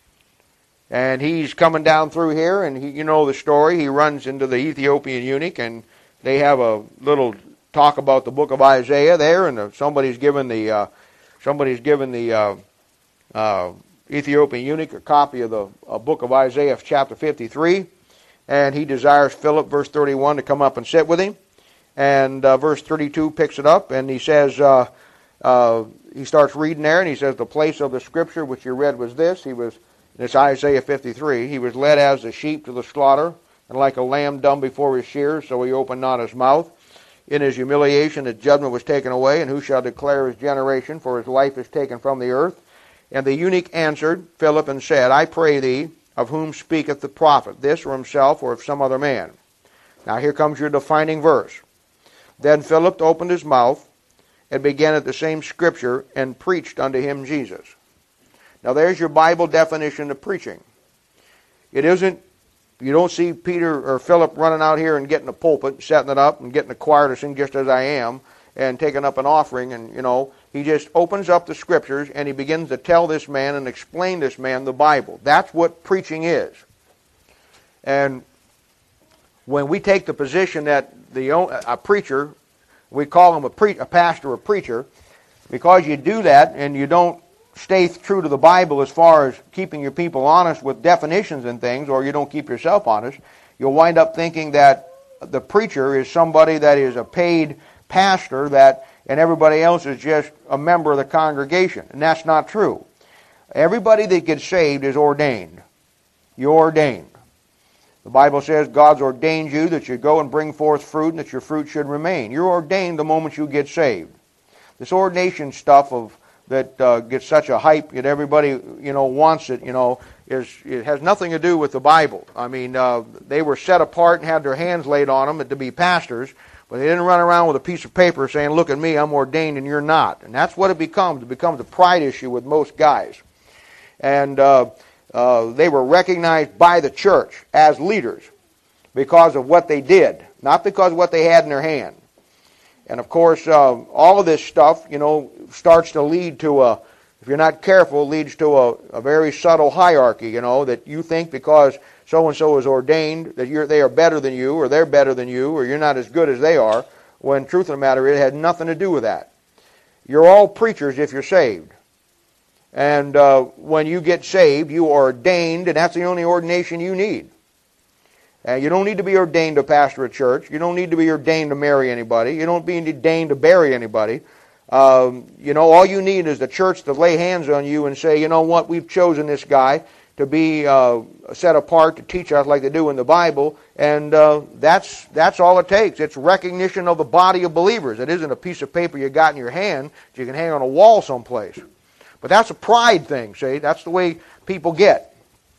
And he's coming down through here, and he, you know the story. He runs into the Ethiopian eunuch, and they have a little talk about the book of Isaiah there, and somebody's given the uh, somebody's given the uh, uh, Ethiopian eunuch a copy of the uh, book of Isaiah, chapter fifty-three, and he desires Philip, verse thirty-one, to come up and sit with him. And uh, verse thirty-two picks it up, and he says. Uh, uh, He starts reading there, and he says, the place of the scripture which you read was this. He was, it's Isaiah fifty-three. He was led as a sheep to the slaughter, and like a lamb dumb before his shears, so he opened not his mouth. In his humiliation his judgment was taken away, and who shall declare his generation? For his life is taken from the earth. And the eunuch answered Philip and said, I pray thee, of whom speaketh the prophet, this or himself, or of some other man? Now here comes your defining verse. Then Philip opened his mouth, and began at the same scripture, and preached unto him Jesus. Now there's your Bible definition of preaching. It isn't, you don't see Peter or Philip running out here and getting a pulpit, setting it up, and getting a choir to sing Just As I Am, and taking up an offering, and, you know, he just opens up the scriptures, and he begins to tell this man and explain this man the Bible. That's what preaching is. And when we take the position that the a preacher, we call him a, pre- a pastor or preacher, because you do that and you don't stay true to the Bible as far as keeping your people honest with definitions and things, or you don't keep yourself honest, you'll wind up thinking that the preacher is somebody that is a paid pastor, that and everybody else is just a member of the congregation. And that's not true. Everybody that gets saved is ordained. You're ordained. The Bible says God's ordained you that you go and bring forth fruit, and that your fruit should remain. You're ordained the moment you get saved. This ordination stuff of that uh, gets such a hype that everybody you know wants it. You know, is it has nothing to do with the Bible. I mean, uh, they were set apart and had their hands laid on them to be pastors, but they didn't run around with a piece of paper saying, "Look at me, I'm ordained and you're not." And that's what it becomes. It becomes a pride issue with most guys, and. Uh, Uh, they were recognized by the church as leaders because of what they did, not because of what they had in their hand. And of course, uh, all of this stuff, you know, starts to lead to a, if you're not careful, leads to a, a very subtle hierarchy, you know, that you think because so-and-so is ordained that you're, they are better than you, or they're better than you, or you're not as good as they are, when truth of the matter is, it had nothing to do with that. You're all preachers if you're saved. And uh, when you get saved, you are ordained, and that's the only ordination you need. And you don't need to be ordained to pastor a church. You don't need to be ordained to marry anybody. You don't be ordained to bury anybody. Um, you know, all you need is the church to lay hands on you and say, you know what, we've chosen this guy to be uh, set apart to teach us like they do in the Bible, and uh, that's that's all it takes. It's recognition of the body of believers. It isn't a piece of paper you got in your hand that you can hang on a wall someplace. But that's a pride thing, see? That's the way people get.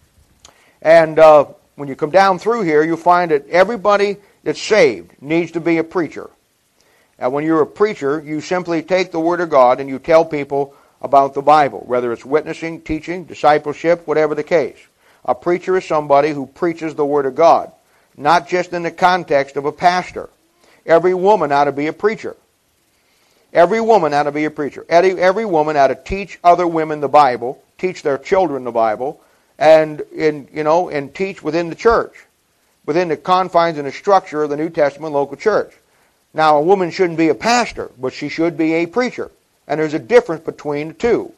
And uh, when you come down through here, you'll find that everybody that's saved needs to be a preacher. And when you're a preacher, you simply take the Word of God and you tell people about the Bible, whether it's witnessing, teaching, discipleship, whatever the case. A preacher is somebody who preaches the Word of God, not just in the context of a pastor. Every woman ought to be a preacher. Every woman ought to be a preacher. Every, every woman ought to teach other women the Bible, teach their children the Bible, and in, you know, and teach within the church, within the confines and the structure of the New Testament local church. Now, a woman shouldn't be a pastor, but she should be a preacher. And there's a difference between the two.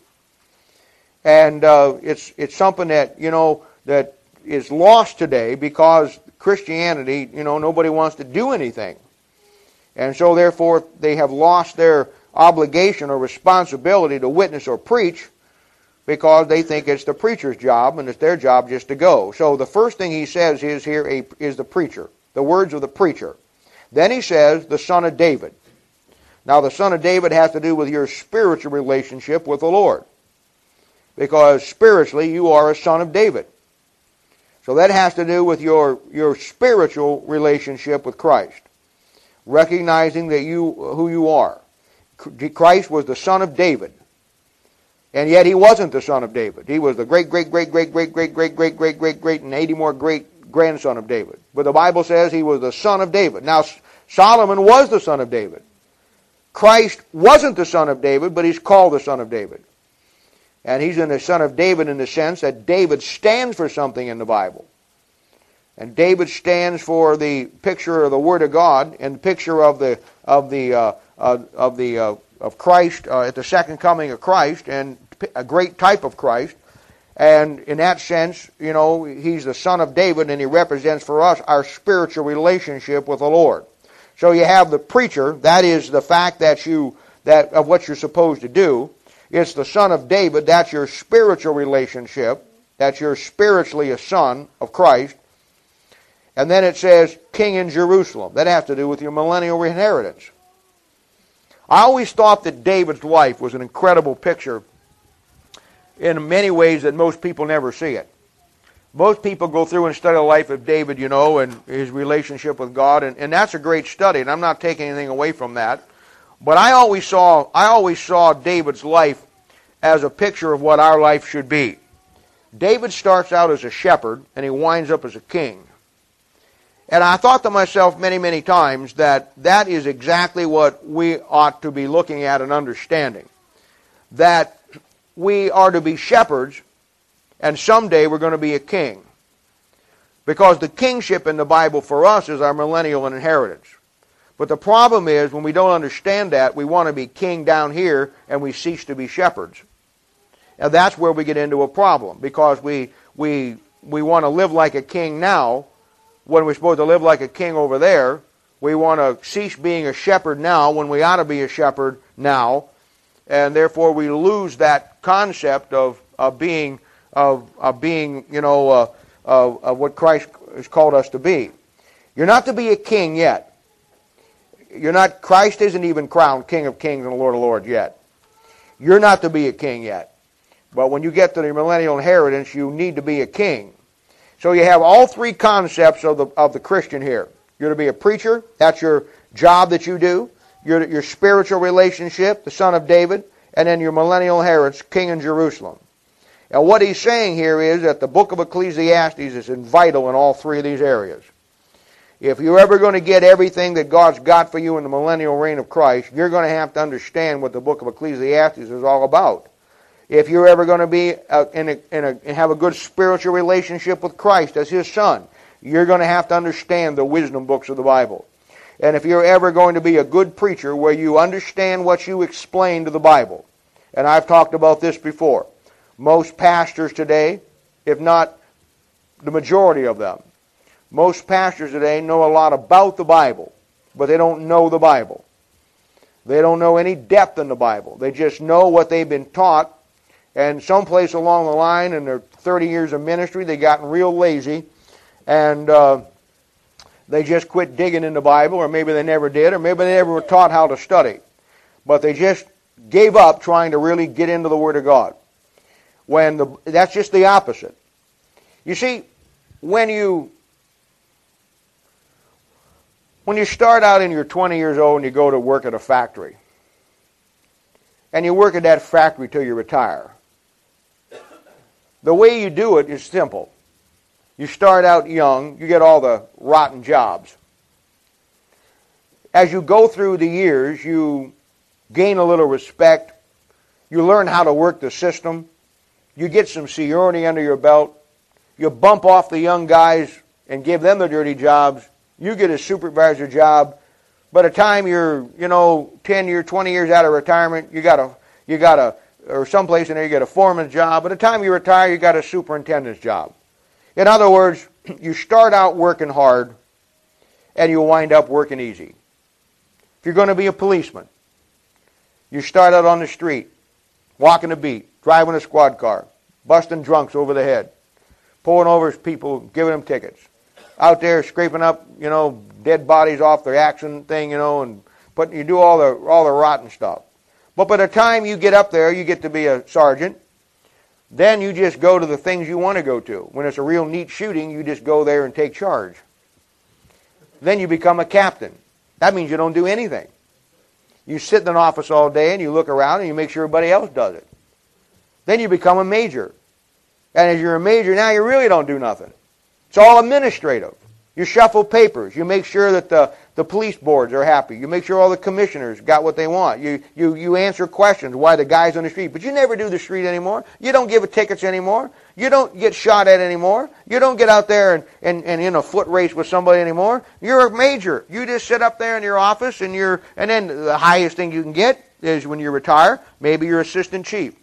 And uh, it's it's something that, you know, that is lost today because Christianity, you know, nobody wants to do anything. And so, therefore, they have lost their obligation or responsibility to witness or preach because they think it's the preacher's job and it's their job just to go. So the first thing he says is here a, is the preacher, the words of the preacher. Then he says the son of David. Now, the son of David has to do with your spiritual relationship with the Lord. Because spiritually, you are a son of David. So that has to do with your, your spiritual relationship with Christ. Recognizing that you who you are. Christ was the son of David. And yet he wasn't the son of David. He was the great, great, great, great, great, great, great, great, great, great, great, and eighty more great grandson of David. But the Bible says he was the son of David. Now, Solomon was the son of David. Christ wasn't the son of David, but he's called the son of David. And he's in the son of David in the sense that David stands for something in the Bible. And David stands for the picture of the Word of God and the picture of the of the uh, uh, of the uh, of Christ uh, at the second coming of Christ, and a great type of Christ. And in that sense, you know, he's the son of David, and he represents for us our spiritual relationship with the Lord. So you have the preacher, that is the fact that you that of what you're supposed to do. It's the son of David, that's your spiritual relationship, that you're spiritually a son of Christ. And then it says king in Jerusalem. That has to do with your millennial inheritance. I always thought that David's life was an incredible picture in many ways that most people never see it. Most people go through and study the life of David, you know, and his relationship with God, and, and that's a great study, and I'm not taking anything away from that. But I always saw I always saw David's life as a picture of what our life should be. David starts out as a shepherd, and he winds up as a king. And I thought to myself many, many times that that is exactly what we ought to be looking at and understanding. That we are to be shepherds, and someday we're going to be a king. Because the kingship in the Bible for us is our millennial inheritance. But the problem is, when we don't understand that, we want to be king down here, and we cease to be shepherds. And that's where we get into a problem, because we we we want to live like a king now, when we're supposed to live like a king over there. We want to cease being a shepherd now, when we ought to be a shepherd now. And therefore we lose that concept of, of being, of, of being, you know, uh, of, of what Christ has called us to be. You're not to be a king yet. You're not, Christ isn't even crowned King of Kings and Lord of Lords yet. You're not to be a king yet. But when you get to the millennial inheritance, you need to be a king. So you have all three concepts of the of the Christian here. You're to be a preacher. That's your job that you do. Your, your spiritual relationship, the son of David, and then your millennial inheritance, king in Jerusalem. And what he's saying here is that the book of Ecclesiastes is vital in all three of these areas. If you're ever going to get everything that God's got for you in the millennial reign of Christ, you're going to have to understand what the book of Ecclesiastes is all about. If you're ever going to be uh, in a, in a, and have a good spiritual relationship with Christ as His Son, you're going to have to understand the wisdom books of the Bible. And if you're ever going to be a good preacher where you understand what you explain to the Bible, and I've talked about this before, most pastors today, if not the majority of them, most pastors today know a lot about the Bible, but they don't know the Bible. They don't know any depth in the Bible. They just know what they've been taught. And someplace along the line in their thirty years of ministry, they gotten real lazy, and uh, they just quit digging in the Bible, or maybe they never did, or maybe they never were taught how to study. But they just gave up trying to really get into the Word of God. When the, that's just the opposite. You see, when you when you start out and you're twenty years old and you go to work at a factory, and you work at that factory till you retire, the way you do it is simple. You start out young, you get all the rotten jobs. As you go through the years, you gain a little respect. You learn how to work the system. You get some seniority under your belt. You bump off the young guys and give them the dirty jobs. You get a supervisor job. By the time you're, you know, ten years, twenty years out of retirement, you got a, you got a, or someplace in there you get a foreman's job. By the time you retire, you got a superintendent's job. In other words, you start out working hard, and you wind up working easy. If you're going to be a policeman, you start out on the street, walking a beat, driving a squad car, busting drunks over the head, pulling over people, giving them tickets, out there scraping up, you know, dead bodies off their accident thing, you know, and putting, you do all the all the rotten stuff. But by the time you get up there, you get to be a sergeant. Then you just go to the things you want to go to. When it's a real neat shooting, you just go there and take charge. Then you become a captain. That means you don't do anything. You sit in an office all day and you look around and you make sure everybody else does it. Then you become a major. And as you're a major, now you really don't do nothing. It's all administrative. You shuffle papers. You make sure that the, the police boards are happy. You make sure all the commissioners got what they want. You, you, you answer questions why the guy's on the street. But you never do the street anymore. You don't give tickets anymore. You don't get shot at anymore. You don't get out there and, and, and in a foot race with somebody anymore. You're a major. You just sit up there in your office and you're, and then the highest thing you can get is when you retire, maybe you're assistant chief.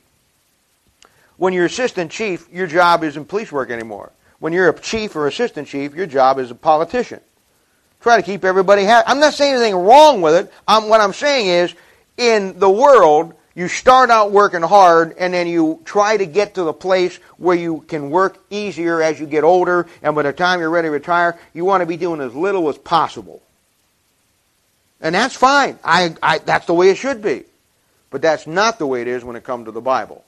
When you're assistant chief, your job isn't police work anymore. When you're a chief or assistant chief, your job is a politician. Try to keep everybody happy. I'm not saying anything wrong with it. I'm, what I'm saying is, in the world, you start out working hard, and then you try to get to the place where you can work easier as you get older, and by the time you're ready to retire, you want to be doing as little as possible. And that's fine. I, I, that's the way it should be. But that's not the way it is when it comes to the Bible.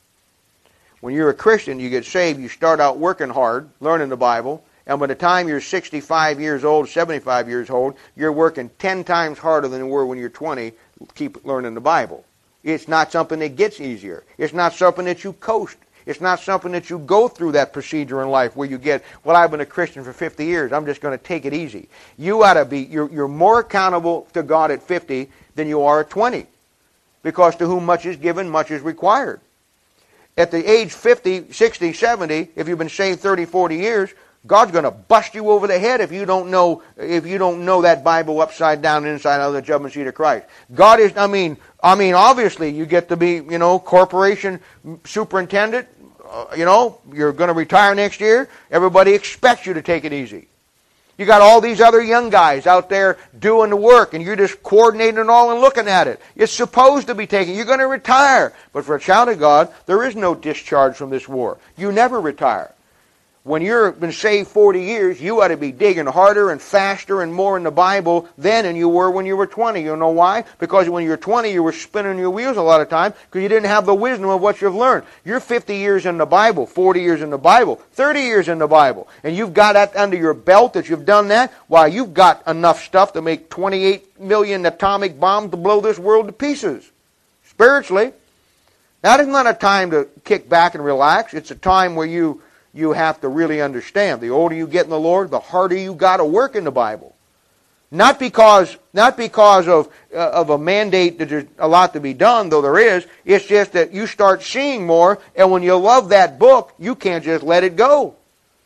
When you're a Christian, you get saved, you start out working hard, learning the Bible, and by the time you're sixty-five years old, seventy-five years old, you're working ten times harder than you were when you're twenty, keep learning the Bible. It's not something that gets easier. It's not something that you coast. It's not something that you go through that procedure in life where you get, well, I've been a Christian for fifty years, I'm just going to take it easy. You ought to be, you're, you're more accountable to God at fifty than you are at twenty. Because to whom much is given, much is required. At the age fifty, sixty, seventy, if you've been saved thirty, forty years, God's going to bust you over the head if you don't know if you don't know that Bible upside down, inside out of the judgment seat of Christ. God is, I mean, I mean, obviously you get to be, you know, corporation superintendent. Uh, you know, you're going to retire next year. Everybody expects you to take it easy. You got all these other young guys out there doing the work, and you're just coordinating it all and looking at it. It's supposed to be taken. You're going to retire. But for a child of God, there is no discharge from this war. You never retire. When you've been saved forty years, you ought to be digging harder and faster and more in the Bible then than you were when you were twenty. You know why? Because when you were twenty, you were spinning your wheels a lot of time because you didn't have the wisdom of what you've learned. You're fifty years in the Bible, forty years in the Bible, thirty years in the Bible, and you've got that under your belt that you've done that. Why, you've got enough stuff to make twenty-eight million atomic bombs to blow this world to pieces. Spiritually. That is not a time to kick back and relax. It's a time where you You have to really understand. The older you get in the Lord, the harder you got to work in the Bible. Not because, not because of uh, of a mandate that there's a lot to be done, though there is. It's just that you start seeing more, and when you love that book, you can't just let it go.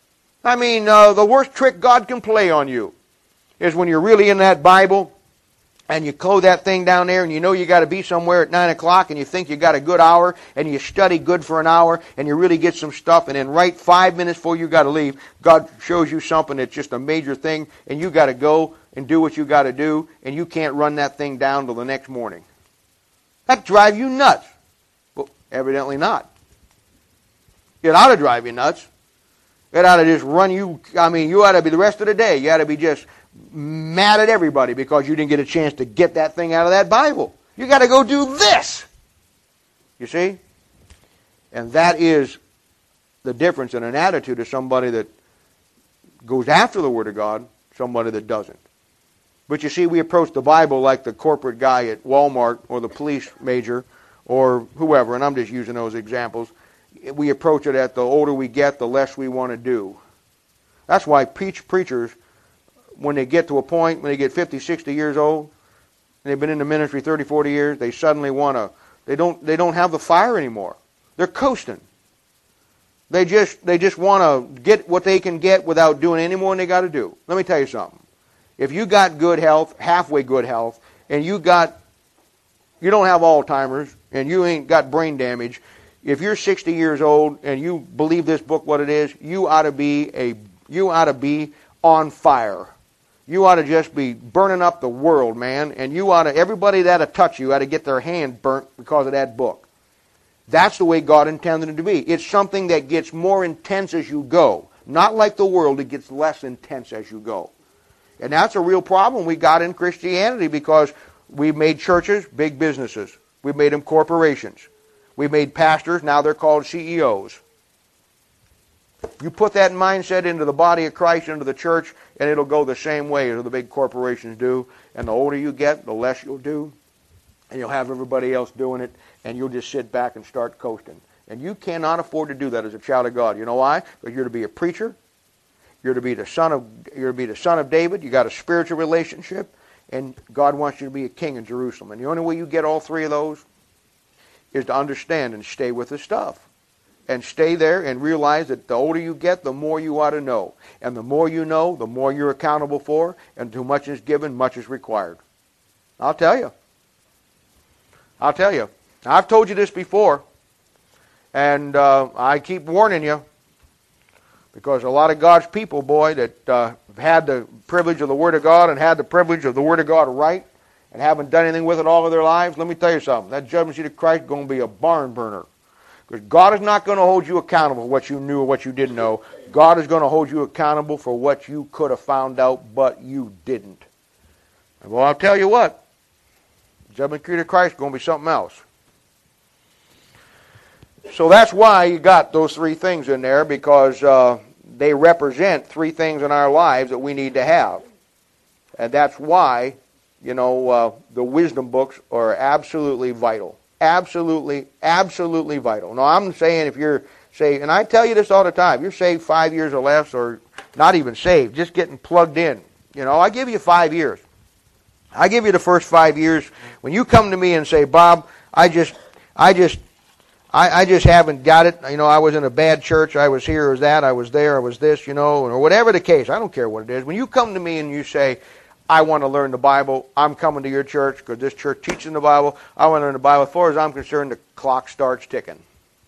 I mean, uh, the worst trick God can play on you is when you're really in that Bible, and you close that thing down there, and you know you got to be somewhere at nine o'clock, and you think you got a good hour, and you study good for an hour, and you really get some stuff, and then right five minutes before you got to leave, God shows you something that's just a major thing, and you got to go and do what you got to do, and you can't run that thing down till the next morning. That drive you nuts. Well, evidently not. It ought to drive you nuts. It ought to just run you. I mean, you ought to be the rest of the day. You ought to be just mad at everybody because you didn't get a chance to get that thing out of that Bible. You got to go do this. You see? And that is the difference in an attitude of somebody that goes after the Word of God, somebody that doesn't. But you see, we approach the Bible like the corporate guy at Walmart or the police major or whoever, and I'm just using those examples. We approach it at the older we get, the less we want to do. That's why preach preachers, when they get to a point, when they get fifty, sixty years old, and they've been in the ministry thirty, forty years, they suddenly want to, they don't, they don't have the fire anymore. They're coasting. They just, they just want to get what they can get without doing any more than they got to do. Let me tell you something. If you got good health, halfway good health, and you got, you don't have Alzheimer's, and you ain't got brain damage, if you're sixty years old and you believe this book what it is, you ought to be a, you ought to be on fire. You ought to just be burning up the world, man, and you ought to, everybody that'll touch you ought to get their hand burnt because of that book. That's the way God intended it to be. It's something that gets more intense as you go. Not like the world, it gets less intense as you go. And that's a real problem we got in Christianity because we made churches big businesses. We made them corporations. We made pastors, now they're called C E Os. You put that mindset into the body of Christ, into the church, and it'll go the same way as the big corporations do. And the older you get, the less you'll do. And you'll have everybody else doing it, and you'll just sit back and start coasting. And you cannot afford to do that as a child of God. You know why? Because you're to be a preacher. You're to be the son of you're to be the son of David. You got a spiritual relationship, and God wants you to be a king in Jerusalem. And the only way you get all three of those is to understand and stay with the stuff. And stay there and realize that the older you get, the more you ought to know. And the more you know, the more you're accountable for. And too much is given, much is required. I'll tell you. I'll tell you. I've told you this before. And uh, I keep warning you. Because a lot of God's people, boy, that uh, have had the privilege of the Word of God and had the privilege of the Word of God right and haven't done anything with it all of their lives, let me tell you something. That judgment seat of Christ is going to be a barn burner. Because God is not going to hold you accountable for what you knew or what you didn't know. God is going to hold you accountable for what you could have found out, but you didn't. And well, I'll tell you what. The judgment seat of Christ is going to be something else. So that's why you got those three things in there, because uh, they represent three things in our lives that we need to have. And that's why, you know, uh, the wisdom books are absolutely vital. Absolutely, absolutely vital. Now, I'm saying if you're saved, and I tell you this all the time, you're saved five years or less, or not even saved, just getting plugged in. You know, I give you five years. I give you the first five years. When you come to me and say, Bob, I just, I just, I, I just haven't got it. You know, I was in a bad church. I was here, I was that, I was there, I was this, you know, or whatever the case. I don't care what it is. When you come to me and you say, I want to learn the Bible, I'm coming to your church because this church teaches the Bible, I want to learn the Bible. As far as I'm concerned, the clock starts ticking.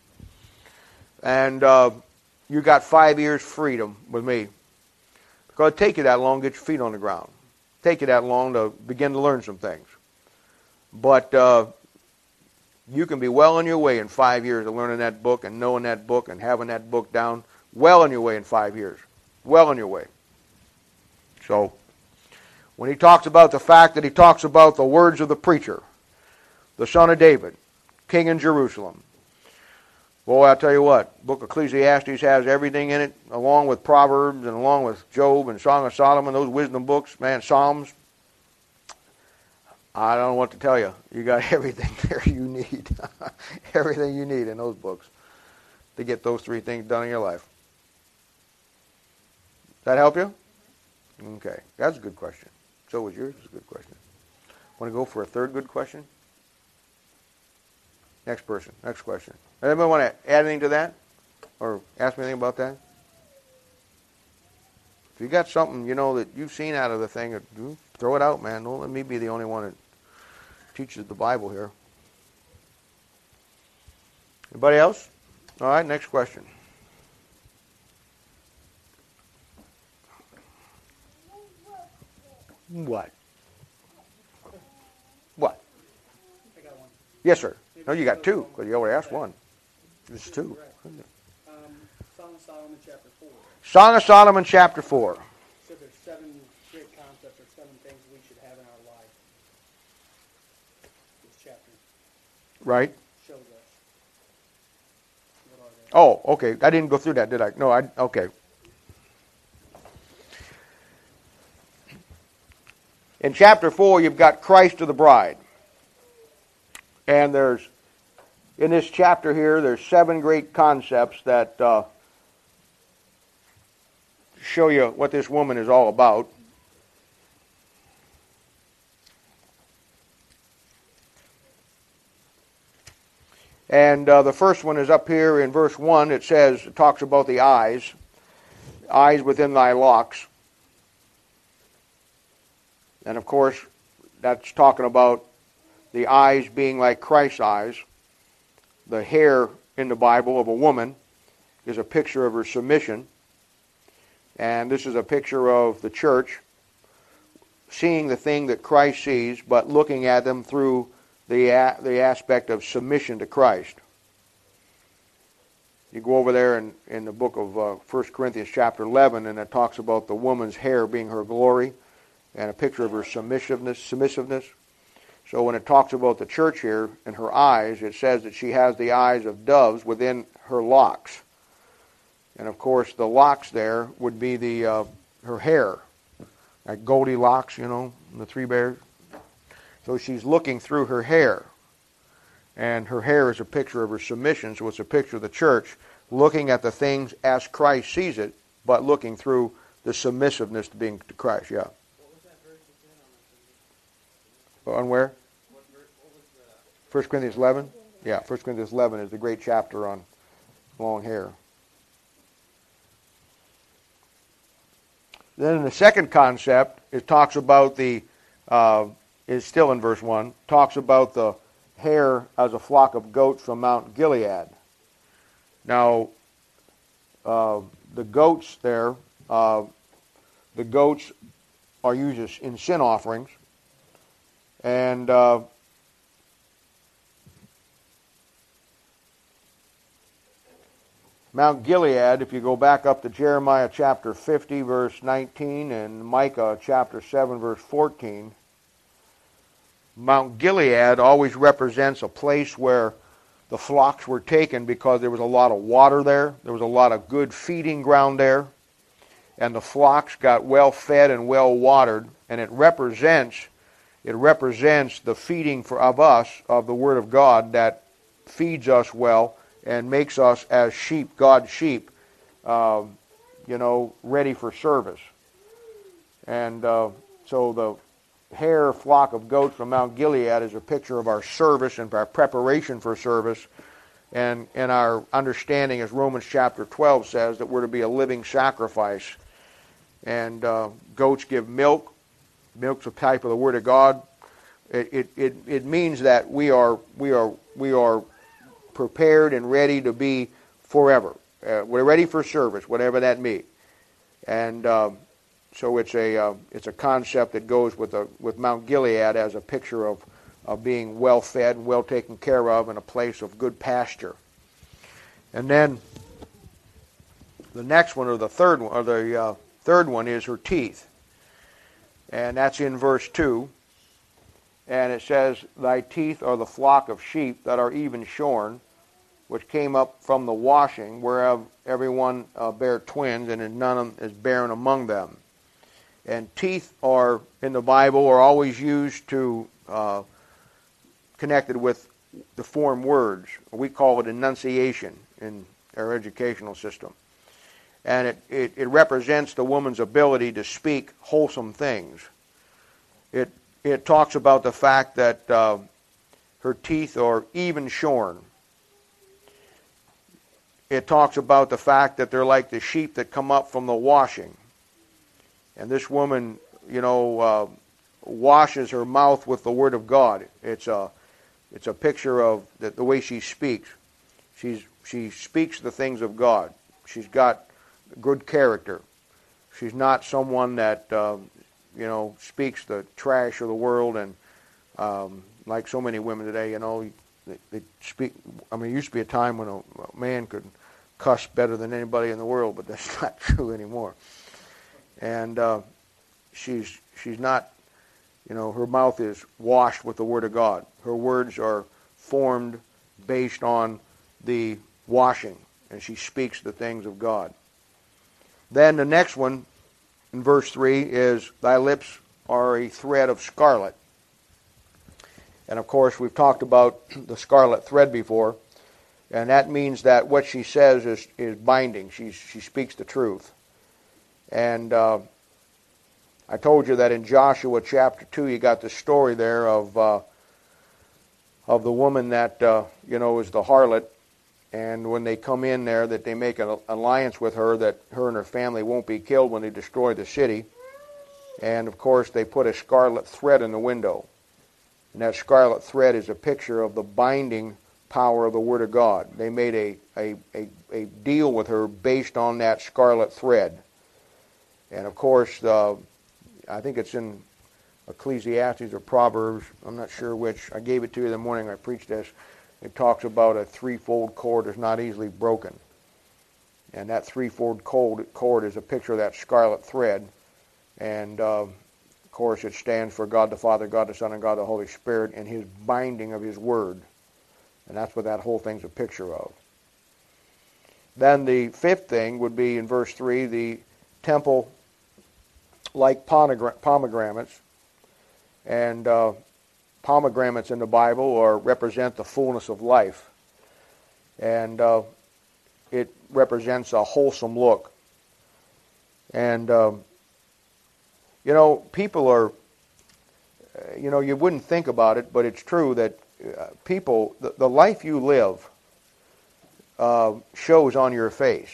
And uh, you got five years freedom with me. Because it'll take you that long to get your feet on the ground. It'll take you that long to begin to learn some things. But uh, you can be well on your way in five years of learning that book and knowing that book and having that book down. Well on your way in five years. Well on your way. So, when he talks about the fact that he talks about the words of the preacher, the son of David, king in Jerusalem. Boy, I'll tell you what, book of Ecclesiastes has everything in it, along with Proverbs and along with Job and Song of Solomon, those wisdom books, man, Psalms. I don't know what to tell you. You got everything there you need. Everything you need in those books to get those three things done in your life. Does that help you? Okay, that's a good question. So was yours. It's a good question. Want to go for a third good question? Next person. Next question. Anybody want to add anything to that? Or ask me anything about that? If you got something, you know, that you've seen out of the thing, throw it out, man. Don't let me be the only one that teaches the Bible here. Anybody else? All right, next question. What? What? I got one. Yes, sir. No, you got two, because you already asked one. It's two. Um, Solomon chapter four. Song of Solomon chapter four. So there's seven great concepts or seven things we should have in our life. This chapter Right. shows us. What are they? Oh, okay. I didn't go through that, did I? No, I, okay. In chapter four, you've got Christ to the bride. And there's, in this chapter here, there's seven great concepts that uh, show you what this woman is all about. And uh, the first one is up here in verse one. It says, it talks about the eyes, eyes within thy locks. And of course, that's talking about the eyes being like Christ's eyes. The hair in the Bible of a woman is a picture of her submission. And this is a picture of the church seeing the thing that Christ sees, but looking at them through the, a- the aspect of submission to Christ. You go over there in, in the book of uh, First Corinthians chapter eleven, and it talks about the woman's hair being her glory, and a picture of her submissiveness, submissiveness. So when it talks about the church here and her eyes, it says that she has the eyes of doves within her locks. And of course, the locks there would be the uh, her hair, like Goldilocks, you know, the three bears. So she's looking through her hair, and her hair is a picture of her submission. So it's a picture of the church looking at the things as Christ sees it, but looking through the submissiveness to being to Christ. Yeah. On where? First Corinthians eleven? Yeah, First Corinthians eleven is the great chapter on long hair. Then in the second concept, it talks about the, uh, is still in verse one, talks about the hair as a flock of goats from Mount Gilead. Now, uh, the goats there, uh, the goats are used in sin offerings. And uh, Mount Gilead, if you go back up to Jeremiah chapter fifty, verse nineteen, and Micah chapter seven, verse fourteen, Mount Gilead always represents a place where the flocks were taken because there was a lot of water there. There was a lot of good feeding ground there. And the flocks got well fed and well watered. And it represents It represents the feeding for, of us, of the Word of God, that feeds us well and makes us as sheep, God's sheep, uh, you know, ready for service. And uh, so the hair flock of goats from Mount Gilead is a picture of our service and our preparation for service. And, and our understanding, as Romans chapter twelve says, that we're to be a living sacrifice. And uh, goats give milk. Milk's a type of the Word of God. It, it it it means that we are we are we are prepared and ready to be forever. Uh, we're ready for service, whatever that means. And uh, so it's a uh, it's a concept that goes with a with Mount Gilead as a picture of of being well fed and well taken care of in a place of good pasture. And then the next one, or the third one, or the uh, third one, is her teeth. And that's in verse two. And it says, thy teeth are the flock of sheep that are even shorn, which came up from the washing, whereof everyone uh, bare twins, and none is barren among them. And teeth are, in the Bible, are always used to, uh, connected with the form words. We call it enunciation in our educational system. And it, it, it represents the woman's ability to speak wholesome things. It it talks about the fact that uh, her teeth are even shorn. It talks about the fact that they're like the sheep that come up from the washing. And this woman, you know, uh, washes her mouth with the Word of God. It's a it's a picture of the, the way she speaks. She's she speaks the things of God. She's got good character. She's not someone that, uh, you know, speaks the trash of the world, and um, like so many women today, you know, they, they speak. I mean, it used to be a time when a man could cuss better than anybody in the world, but that's not true anymore. And uh, she's she's not, you know, her mouth is washed with the Word of God. Her words are formed based on the washing, and she speaks the things of God. Then the next one, in verse three, is, thy lips are a thread of scarlet. And of course, we've talked about the scarlet thread before, and that means that what she says is, is binding. She, she speaks the truth. And uh, I told you that in Joshua chapter two, you got the story there of uh, of the woman that, uh, you know, is the harlot. And when they come in there, that they make an alliance with her, that her and her family won't be killed when they destroy the city. And of course, they put a scarlet thread in the window. And that scarlet thread is a picture of the binding power of the Word of God. They made a, a, a, a deal with her based on that scarlet thread. And of course, uh, I think it's in Ecclesiastes or Proverbs, I'm not sure which. I gave it to you the morning I preached this. It talks about a threefold cord is not easily broken. And that threefold cord is a picture of that scarlet thread. And uh, of course, it stands for God the Father, God the Son, and God the Holy Spirit, and His binding of His Word. And that's what that whole thing's a picture of. Then the fifth thing would be in verse three, the temple like pomegranates. And uh, pomegranates in the Bible are, represent the fullness of life. And uh, it represents a wholesome look. And, um, you know, people are, uh, you know, you wouldn't think about it, but it's true that uh, people, the, the life you live uh, shows on your face.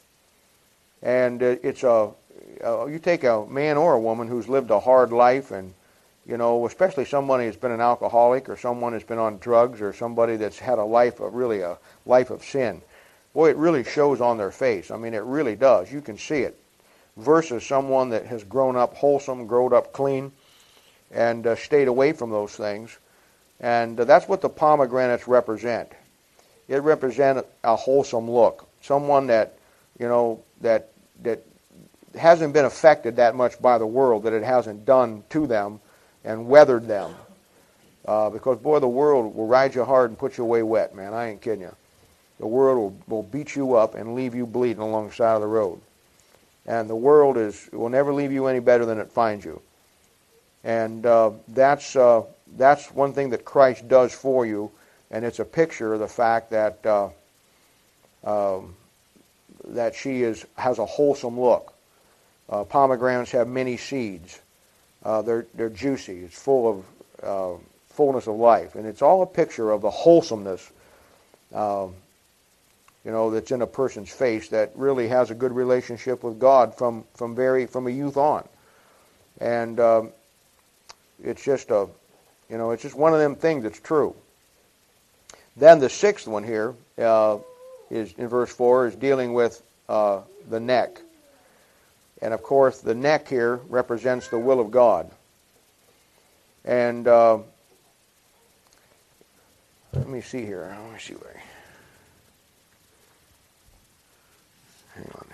And uh, it's a, uh, you take a man or a woman who's lived a hard life, and you know, especially somebody who's been an alcoholic, or someone who's been on drugs, or somebody that's had a life of really a life of sin. Boy, it really shows on their face. I mean, it really does. You can see it. Versus someone that has grown up wholesome, grown up clean, and uh, stayed away from those things. And uh, that's what the pomegranates represent. It represents a wholesome look. Someone that, you know, that that hasn't been affected that much by the world, that it hasn't done to them and weathered them. Uh, because, boy, the world will ride you hard and put you away wet, man. I ain't kidding you. The world will, will beat you up and leave you bleeding along the side of the road. And the world is will never leave you any better than it finds you. And uh, that's uh, that's one thing that Christ does for you, and it's a picture of the fact that uh, um, that she is has a wholesome look. Uh, pomegranates have many seeds. Uh, they're they're juicy. It's full of uh, fullness of life, and it's all a picture of the wholesomeness, uh, you know, that's in a person's face that really has a good relationship with God from from very from a youth on, and um, it's just a, you know, it's just one of them things that's true. Then the sixth one here uh, is in verse four is dealing with uh, the neck. And, of course, the neck here represents the will of God. And uh, let me see here. Let me see where. Hang on here.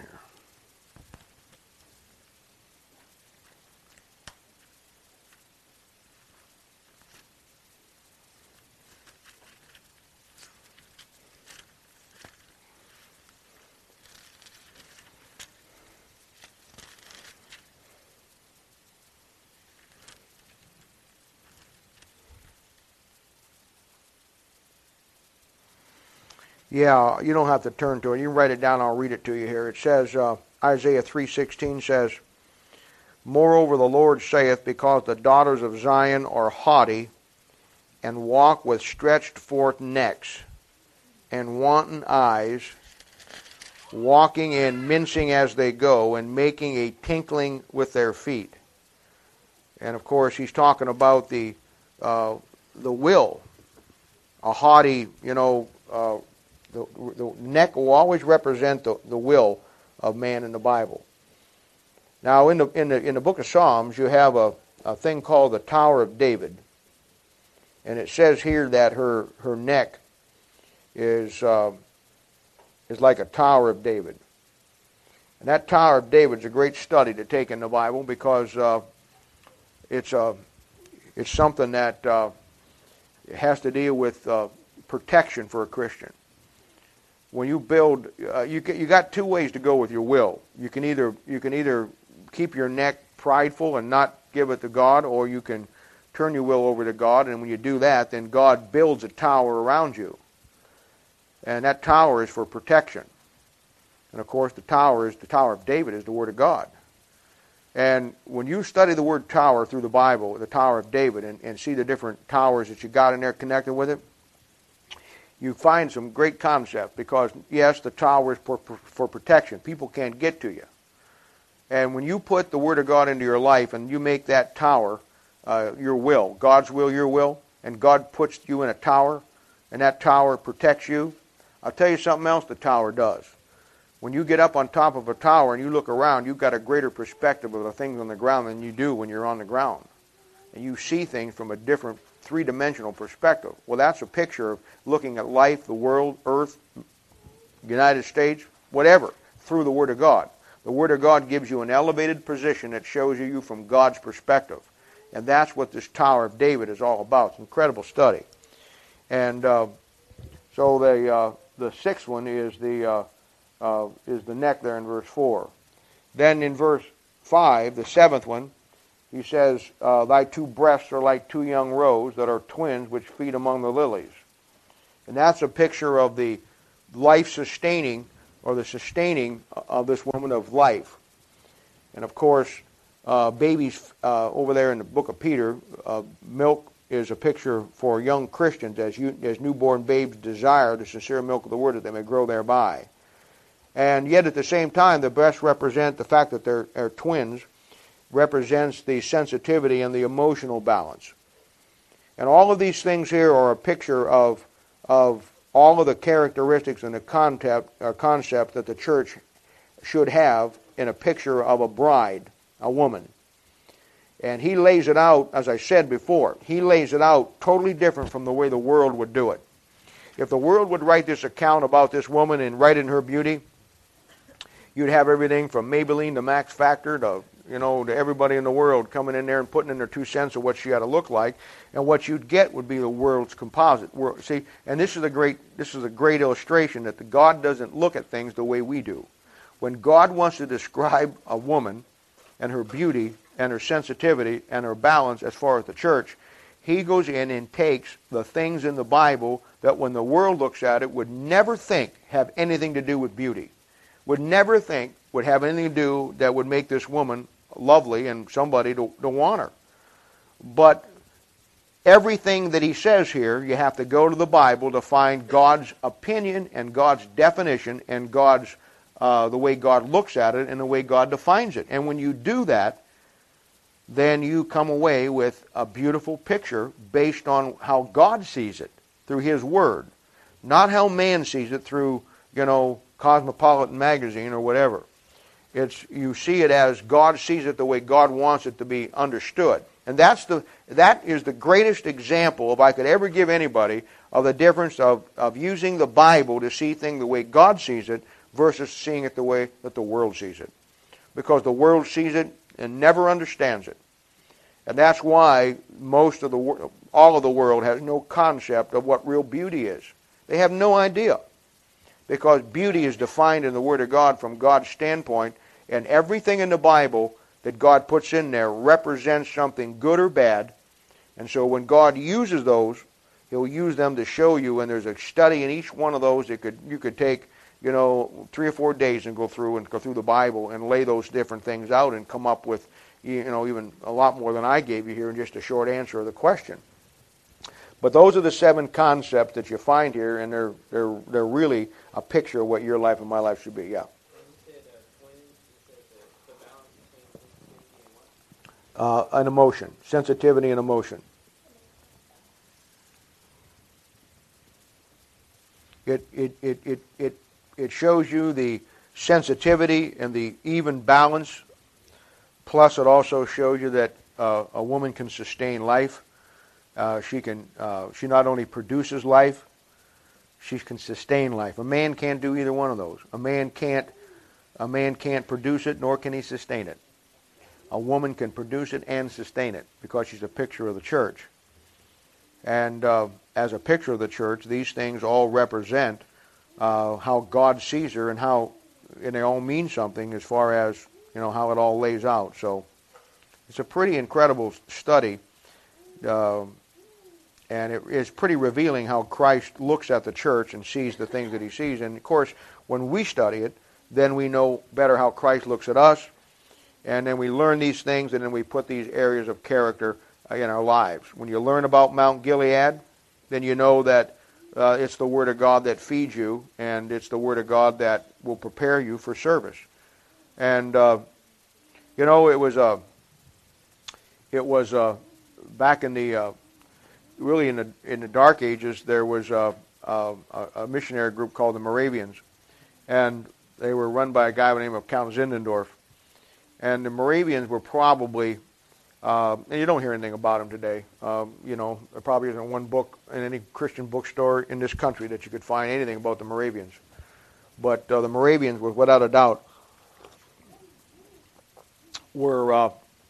Yeah, you don't have to turn to it. You can write it down. I'll read it to you here. It says, uh, Isaiah three sixteen says, moreover, the Lord saith, because the daughters of Zion are haughty, and walk with stretched forth necks, and wanton eyes, walking and mincing as they go, and making a tinkling with their feet. And of course, he's talking about the uh, the will. A haughty, you know, uh, the, the neck will always represent the, the will of man in the Bible. Now, in the in the in the book of Psalms, you have a, a thing called the Tower of David, and it says here that her her neck is uh, is like a Tower of David. And that Tower of David is a great study to take in the Bible because uh, it's a, it's something that uh, has to deal with uh, protection for a Christian. When you build, uh, you you got two ways to go with your will. You can either you can either keep your neck prideful and not give it to God, or you can turn your will over to God. And when you do that, then God builds a tower around you, and that tower is for protection. And of course, the tower is the Tower of David is the Word of God. And when you study the word tower through the Bible, the Tower of David, and, and see the different towers that you got in there connected with it, you find some great concepts because, yes, the tower is for, for protection. People can't get to you. And when you put the Word of God into your life and you make that tower uh, your will, God's will, your will, and God puts you in a tower, and that tower protects you, I'll tell you something else the tower does. When you get up on top of a tower and you look around, you've got a greater perspective of the things on the ground than you do when you're on the ground. And you see things from a different three-dimensional perspective. Well, that's a picture of looking at life, the world, earth, United States, whatever, through the Word of God. The Word of God gives you an elevated position that shows you from God's perspective. And that's what this Tower of David is all about. It's an incredible study. And uh, so the uh, the sixth one is the uh, uh, is the neck there in verse four. Then in verse five, the seventh one, he says, uh, thy two breasts are like two young roes that are twins which feed among the lilies. And that's a picture of the life-sustaining, or the sustaining of this woman of life. And of course, uh, babies uh, over there in the book of Peter, uh, milk is a picture for young Christians as, you, as newborn babes desire the sincere milk of the Word that they may grow thereby. And yet at the same time, the breasts represent the fact that they're, they're twins, represents the sensitivity and the emotional balance. And all of these things here are a picture of, of all of the characteristics and the concept, uh, concept that the church should have in a picture of a bride, a woman. And he lays it out, as I said before, he lays it out totally different from the way the world would do it. If the world would write this account about this woman and write in her beauty, you'd have everything from Maybelline to Max Factor to, you know, to everybody in the world coming in there and putting in their two cents of what she ought to look like, and what you'd get would be the world's composite. World. See, and this is a great this is a great illustration that the God doesn't look at things the way we do. When God wants to describe a woman and her beauty and her sensitivity and her balance as far as the church, he goes in and takes the things in the Bible that when the world looks at it would never think have anything to do with beauty, would never think would have anything to do that would make this woman lovely and somebody to, to want her. But everything that he says here, you have to go to the Bible to find God's opinion and God's definition and God's uh, the way God looks at it and the way God defines it. And when you do that, then you come away with a beautiful picture based on how God sees it through His Word, not how man sees it through, you know, Cosmopolitan magazine or whatever. It's you see it as God sees it the way God wants it to be understood. And that's the that is the greatest example, if I could ever give anybody, of the difference of, of using the Bible to see things the way God sees it versus seeing it the way that the world sees it. Because the world sees it and never understands it. And that's why most of the all of the world has no concept of what real beauty is. They have no idea. Because beauty is defined in the Word of God from God's standpoint, and everything in the Bible that God puts in there represents something good or bad. And so when God uses those, He'll use them to show you, and there's a study in each one of those that could you could take, you know, three or four days and go through and go through the Bible and lay those different things out and come up with, you know, even a lot more than I gave you here in just a short answer of the question. But those are the seven concepts that you find here, and they're they're they're really a picture of what your life and my life should be. Yeah. Uh, an emotion, sensitivity and emotion. It it it it it it shows you the sensitivity and the even balance. Plus, it also shows you that uh, a woman can sustain life. Uh, she can. Uh, she not only produces life, She can sustain life. A man can't do either one of those. A man can't, a man can't produce it, nor can he sustain it. A woman can produce it and sustain it because she's a picture of the church. And uh, as a picture of the church, these things all represent uh, how God sees her and how, and they all mean something as far as, you know, how it all lays out. So it's a pretty incredible study, uh, and it is pretty revealing how Christ looks at the church and sees the things that he sees. And of course, when we study it, then we know better how Christ looks at us, and then we learn these things, and then we put these areas of character in our lives. When you learn about Mount Gilead, then you know that uh, it's the Word of God that feeds you, and it's the Word of God that will prepare you for service. And uh, you know, it was a, uh, it was uh, back in the uh, really in the in the Dark Ages. There was a, a, a missionary group called the Moravians, and they were run by a guy by the name of Count Zinzendorf. And the Moravians were probably Uh, and you don't hear anything about them today. Um, you know, there probably isn't one book in any Christian bookstore in this country that you could find anything about the Moravians. But uh, the Moravians, were, without a doubt, were uh,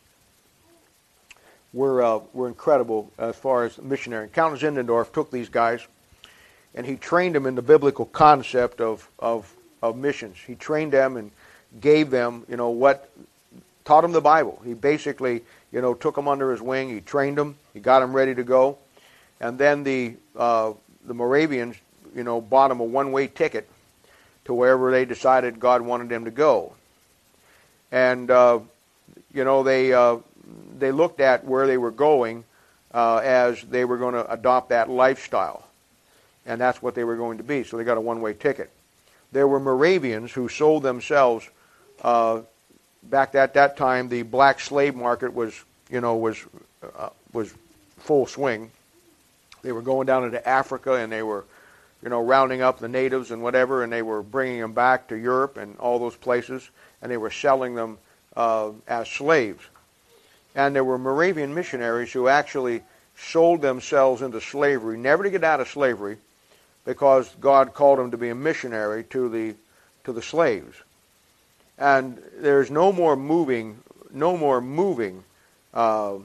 were uh, were incredible as far as missionary. Count Zinzendorf took these guys, and he trained them in the biblical concept of of of missions. He trained them and gave them, you know, what taught them the Bible. He basically, you know, took them under his wing. He trained them. He got them ready to go. And then the uh, the Moravians, you know, bought them a one-way ticket to wherever they decided God wanted them to go. And uh, you know, they uh, they looked at where they were going uh, as they were going to adopt that lifestyle, and that's what they were going to be. So they got a one-way ticket. There were Moravians who sold themselves. Uh, Back at that time, the black slave market was, you know, was uh, was full swing. They were going down into Africa, and they were, you know, rounding up the natives and whatever, and they were bringing them back to Europe and all those places, and they were selling them uh, as slaves. And there were Moravian missionaries who actually sold themselves into slavery, never to get out of slavery, because God called them to be a missionary to the to the slaves. And there's no more moving, no more moving uh,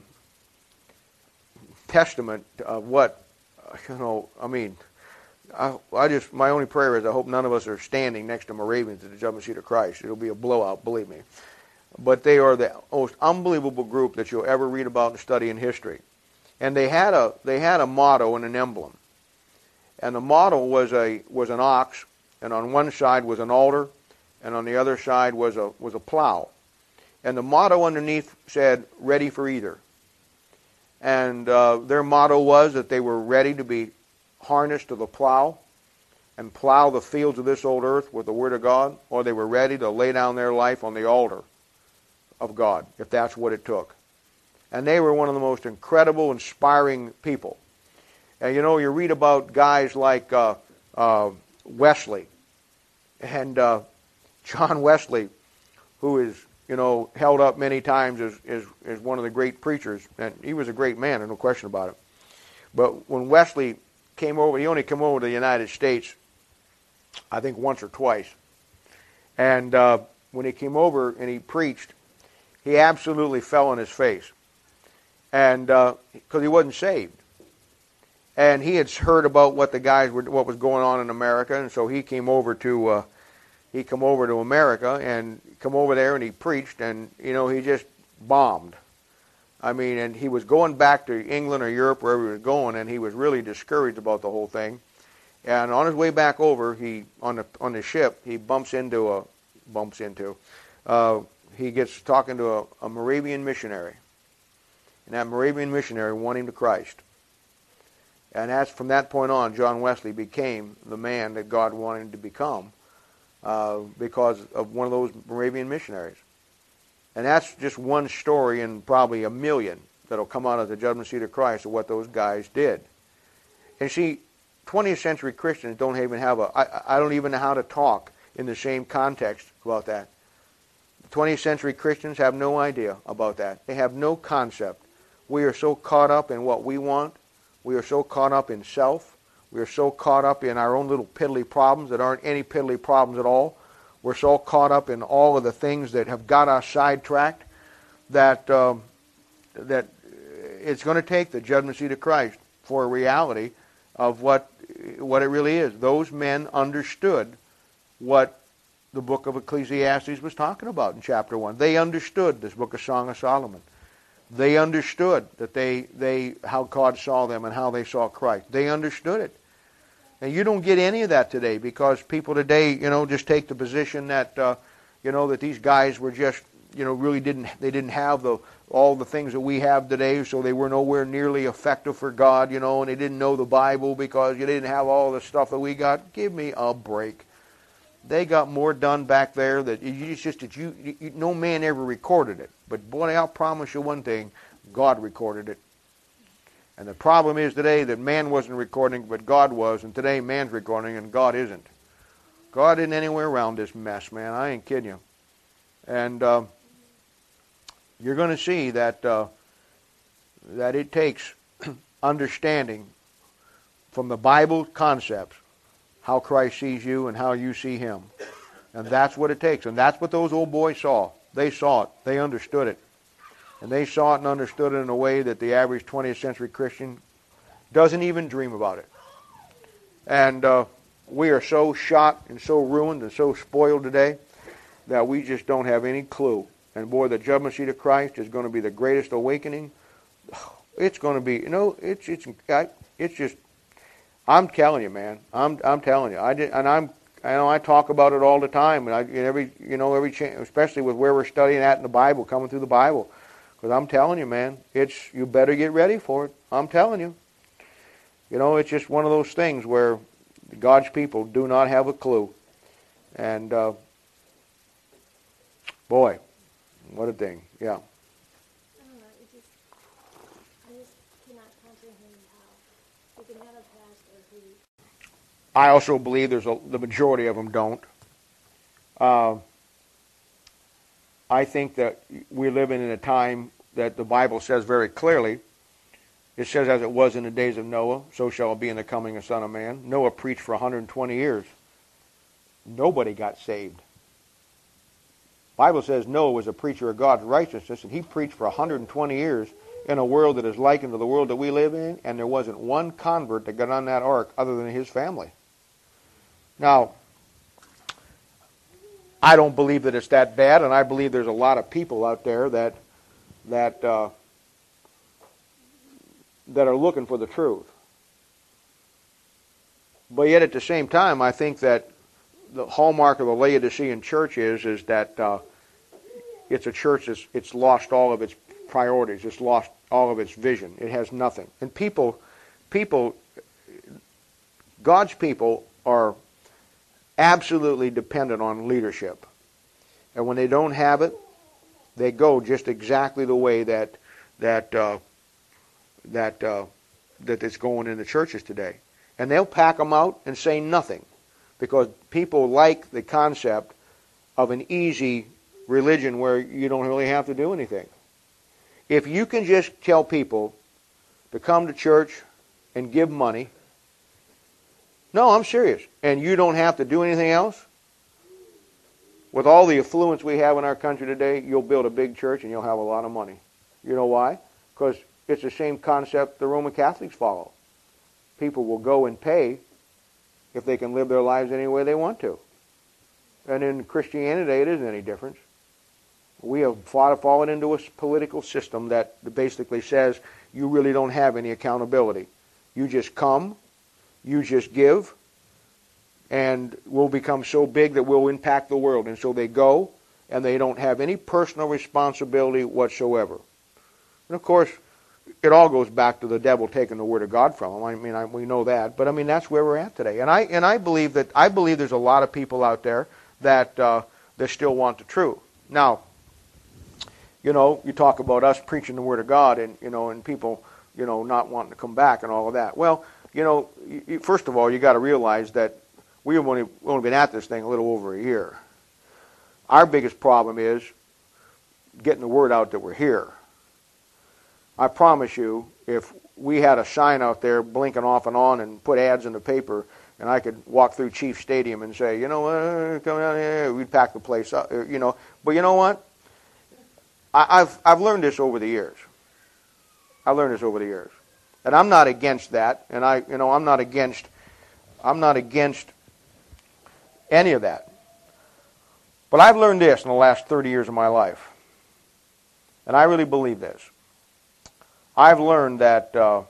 testament of what, you know, I mean, I, I just, my only prayer is I hope none of us are standing next to Moravians at the Judgment Seat of Christ. It'll be a blowout, believe me. But they are the most unbelievable group that you'll ever read about and study in history. And they had a, they had a motto and an emblem. And the motto was a, was an ox, and on one side was an altar, and on the other side was a was a plow. And the motto underneath said, ready for either. And uh, their motto was that they were ready to be harnessed to the plow and plow the fields of this old earth with the Word of God, or they were ready to lay down their life on the altar of God, if that's what it took. And they were one of the most incredible, inspiring people. And you know, you read about guys like uh, uh, Wesley, and uh, John Wesley, who is, you know, held up many times as, as, as one of the great preachers, and he was a great man, there's no question about it. But when Wesley came over, he only came over to the United States, I think once or twice. And uh, when he came over and he preached, he absolutely fell on his face, and because uh, he wasn't saved. And he had heard about what the guys were, what was going on in America, and so he came over to. Uh, He come over to America and come over there and he preached, and you know, he just bombed. I mean, and he was going back to England or Europe, wherever he was going, and he was really discouraged about the whole thing. And on his way back over, he on the on the ship, he bumps into a bumps into uh, he gets talking to a, a Moravian missionary, and that Moravian missionary won him to Christ. And that's from that point on, John Wesley became the man that God wanted him to become. Uh, because of one of those Moravian missionaries. And that's just one story in probably a million that'll come out of the Judgment Seat of Christ of what those guys did. And see, twentieth century Christians don't even have a, I, I don't even know how to talk in the same context about that. twentieth century Christians have no idea about that. They have no concept. We are so caught up in what we want. We are so caught up in self. We're so caught up in our own little piddly problems that aren't any piddly problems at all. We're so caught up in all of the things that have got us sidetracked that um, that it's going to take the judgment seat of Christ for a reality of what what it really is. Those men understood what the book of Ecclesiastes was talking about in chapter one. They understood this book of Song of Solomon. They understood that they they how God saw them and how they saw Christ. They understood it. And you don't get any of that today because people today, you know, just take the position that, uh, you know, that these guys were just, you know, really didn't, they didn't have the all the things that we have today, so they were nowhere nearly effective for God, you know, and they didn't know the Bible because you didn't have all the stuff that we got. Give me a break. They got more done back there that it's just that you, you no man ever recorded it. But boy, I'll promise you one thing, God recorded it. And the problem is today that man wasn't recording, but God was, and today man's recording and God isn't. God isn't anywhere around this mess, man. I ain't kidding you. And uh, you're going to see that uh, that it takes understanding from the Bible concepts how Christ sees you and how you see Him. And that's what it takes. And that's what those old boys saw. They saw it. They understood it. And they saw it and understood it in a way that the average twentieth century Christian doesn't even dream about it. And uh, we are so shot and so ruined and so spoiled today that we just don't have any clue. And boy, the judgment seat of Christ is going to be the greatest awakening. It's going to be, you know, it's it's it's just. I'm telling you, man. I'm I'm telling you. I did, and I'm. I know I talk about it all the time, and I in every you know every especially with where we're studying at in the Bible, coming through the Bible. Because I'm telling you, man, it's you better get ready for it. I'm telling you. You know, it's just one of those things where God's people do not have a clue. And, uh, boy, what a thing. Yeah. I don't know, it just, I just cannot comprehend how we can have a pastor who... I also believe there's a, the majority of them don't. Uh, I think that we're living in a time that the Bible says very clearly. It says, as it was in the days of Noah, so shall it be in the coming of the Son of Man. Noah preached for one hundred twenty years. Nobody got saved. The Bible says Noah was a preacher of God's righteousness, and he preached for one hundred twenty years in a world that is likened to the world that we live in, and there wasn't one convert that got on that ark other than his family. Now, I don't believe that it's that bad, and I believe there's a lot of people out there that that uh, that are looking for the truth. But yet, at the same time, I think that the hallmark of the Laodicean church is is that uh, it's a church that's it's lost all of its priorities. It's lost all of its vision. It has nothing. And people, people, God's people are absolutely dependent on leadership. And when they don't have it, they go just exactly the way that that uh, that uh, that it's going in the churches today. And they'll pack them out and say nothing, because people like the concept of an easy religion where you don't really have to do anything. If you can just tell people to come to church and give money, no, I'm serious, and you don't have to do anything else, with all the affluence we have in our country today, you'll build a big church and you'll have a lot of money. You know why? Because it's the same concept the Roman Catholics follow. People will go and pay if they can live their lives any way they want to. And in Christianity today, it isn't any different. We have fought, fallen into a political system that basically says you really don't have any accountability. You just come, you just give, and we'll become so big that we'll impact the world. And so they go, and they don't have any personal responsibility whatsoever. And of course, it all goes back to the devil taking the word of God from them. I mean, I, we know that, but I mean that's where we're at today. And I and I believe that I believe there's a lot of people out there that uh, that still want the truth. Now, you know, you talk about us preaching the word of God, and you know, and people, you know, not wanting to come back and all of that. Well, you know, you, first of all, you got to realize that we've only only been at this thing a little over a year. Our biggest problem is getting the word out that we're here. I promise you, if we had a sign out there blinking off and on and put ads in the paper, and I could walk through Chief Stadium and say, you know what, come down here, we'd pack the place up, you know. But you know what? I, I've I've learned this over the years. I learned this over the years, and I'm not against that. And I, you know, I'm not against, I'm not against any of that. But I've learned this in the last thirty years of my life, and I really believe this. I've learned that uh,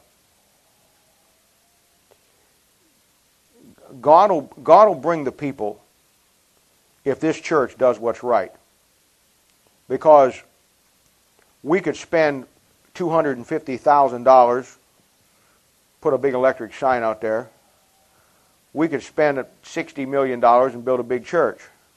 God will God will bring the people if this church does what's right, because we could spend two hundred fifty thousand dollars, put a big electric sign out there. We could spend sixty million dollars and build a big church.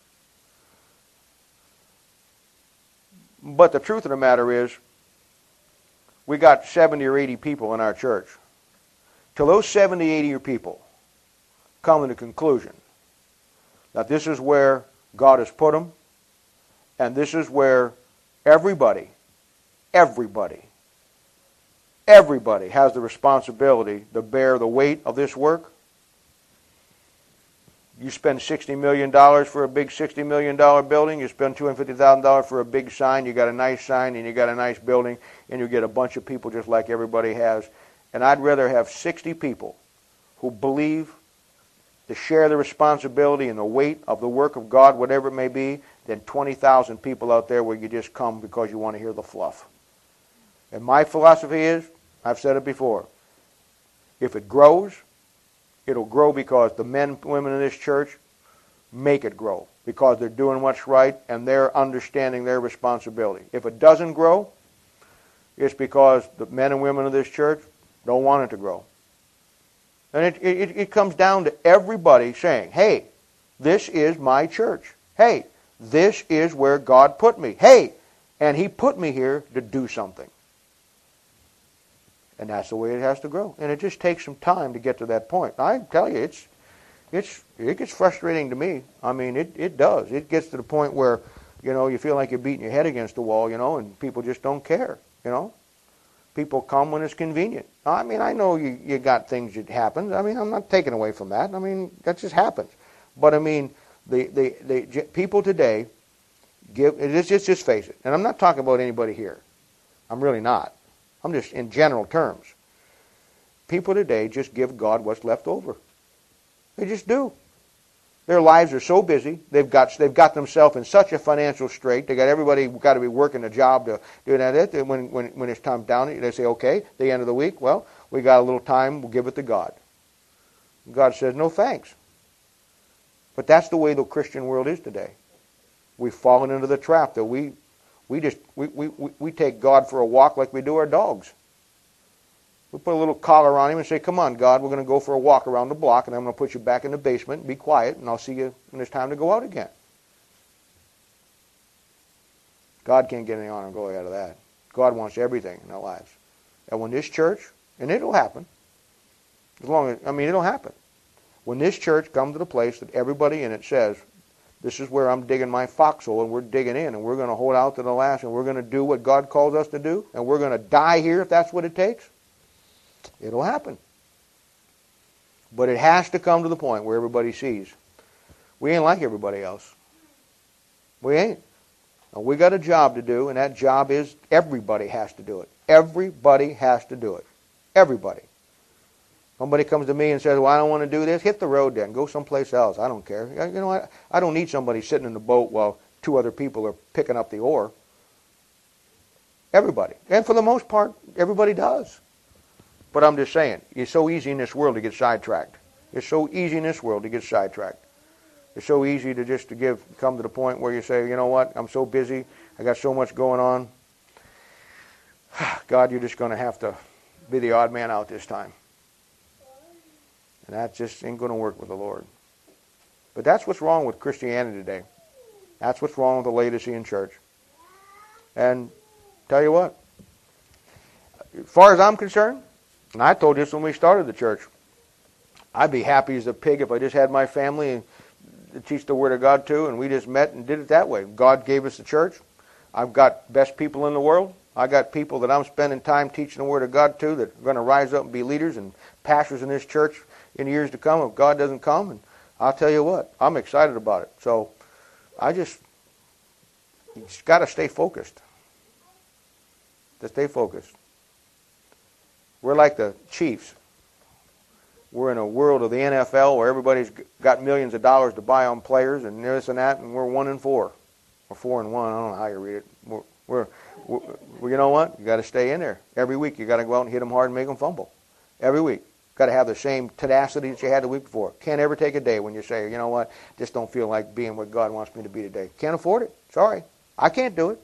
But the truth of the matter is, we got seventy or eighty people in our church. Till those seventy, eighty people come to the conclusion that this is where God has put them, and this is where everybody, everybody, everybody has the responsibility to bear the weight of this work. You spend sixty million dollars for a big sixty million dollars building, you spend two hundred fifty thousand dollars for a big sign, you got a nice sign and you got a nice building, and you get a bunch of people just like everybody has. And I'd rather have sixty people who believe to share the responsibility and the weight of the work of God, whatever it may be, than twenty thousand people out there where you just come because you want to hear the fluff. And my philosophy is, I've said it before, if it grows, it'll grow because the men and women in this church make it grow, because they're doing what's right and they're understanding their responsibility. If it doesn't grow, it's because the men and women of this church don't want it to grow. And it, it, it comes down to everybody saying, hey, this is my church. Hey, this is where God put me. Hey, and He put me here to do something. And that's the way it has to grow. And it just takes some time to get to that point. I tell you, it's it's it gets frustrating to me. I mean, it, it does. It gets to the point where, you know, you feel like you're beating your head against the wall, you know, and people just don't care, you know. People come when it's convenient. I mean, I know you, you got things that happen. I mean, I'm not taking away from that. I mean, that just happens. But, I mean, the, the, the people today give, it's just, just face it. And I'm not talking about anybody here. I'm really not. I'm just in general terms. People today just give God what's left over. They just do. Their lives are so busy. They've got they've got themselves in such a financial strait. They got everybody got to be working a job to do that. And when when when it's time down, they say, okay, the end of the week, well, we got a little time. We'll give it to God. God says, no thanks. But that's the way the Christian world is today. We've fallen into the trap that we. We just we, we, we take God for a walk like we do our dogs. We put a little collar on him and say, come on, God, we're going to go for a walk around the block, and I'm going to put you back in the basement, be quiet, and I'll see you when it's time to go out again. God can't get any honor and glory out of that. God wants everything in our lives. And when this church, and it'll happen, as long as, I mean, it'll happen. When this church comes to the place that everybody in it says, this is where I'm digging my foxhole, and we're digging in, and we're going to hold out to the last, and we're going to do what God calls us to do, and we're going to die here if that's what it takes, it'll happen. But it has to come to the point where everybody sees. We ain't like everybody else. We ain't. And we got a job to do, and that job is everybody has to do it. Everybody has to do it. Everybody. Somebody comes to me and says, well, I don't want to do this. Hit the road then. Go someplace else. I don't care. You know, I, I don't need somebody sitting in the boat while two other people are picking up the oar. Everybody. And for the most part, everybody does. But I'm just saying, it's so easy in this world to get sidetracked. It's so easy in this world to get sidetracked. It's so easy to just to give, come to the point where you say, you know what, I'm so busy. I got so much going on. God, you're just going to have to be the odd man out this time. And that just ain't going to work with the Lord. But that's what's wrong with Christianity today. That's what's wrong with the Laodicean church. And tell you what, as far as I'm concerned, and I told you this when we started the church, I'd be happy as a pig if I just had my family and to teach the Word of God to, and we just met and did it that way. God gave us the church. I've got best people in the world. I got people that I'm spending time teaching the Word of God to that are going to rise up and be leaders and pastors in this church in years to come if God doesn't come. And I'll tell you what, I'm excited about it. So I just, you just got to stay focused. To stay focused. We're like the Chiefs. We're in a world of the N F L where everybody's got millions of dollars to buy on players and this and that, and we're one and four. Or four and one, I don't know how you read it. We're, we're, we're you know what? You got to stay in there. Every week you got to go out and hit them hard and make them fumble. Every week. Got to have the same tenacity that you had the week before. Can't ever take a day when you say, you know what, just don't feel like being what God wants me to be today. Can't afford it. Sorry. I can't do it.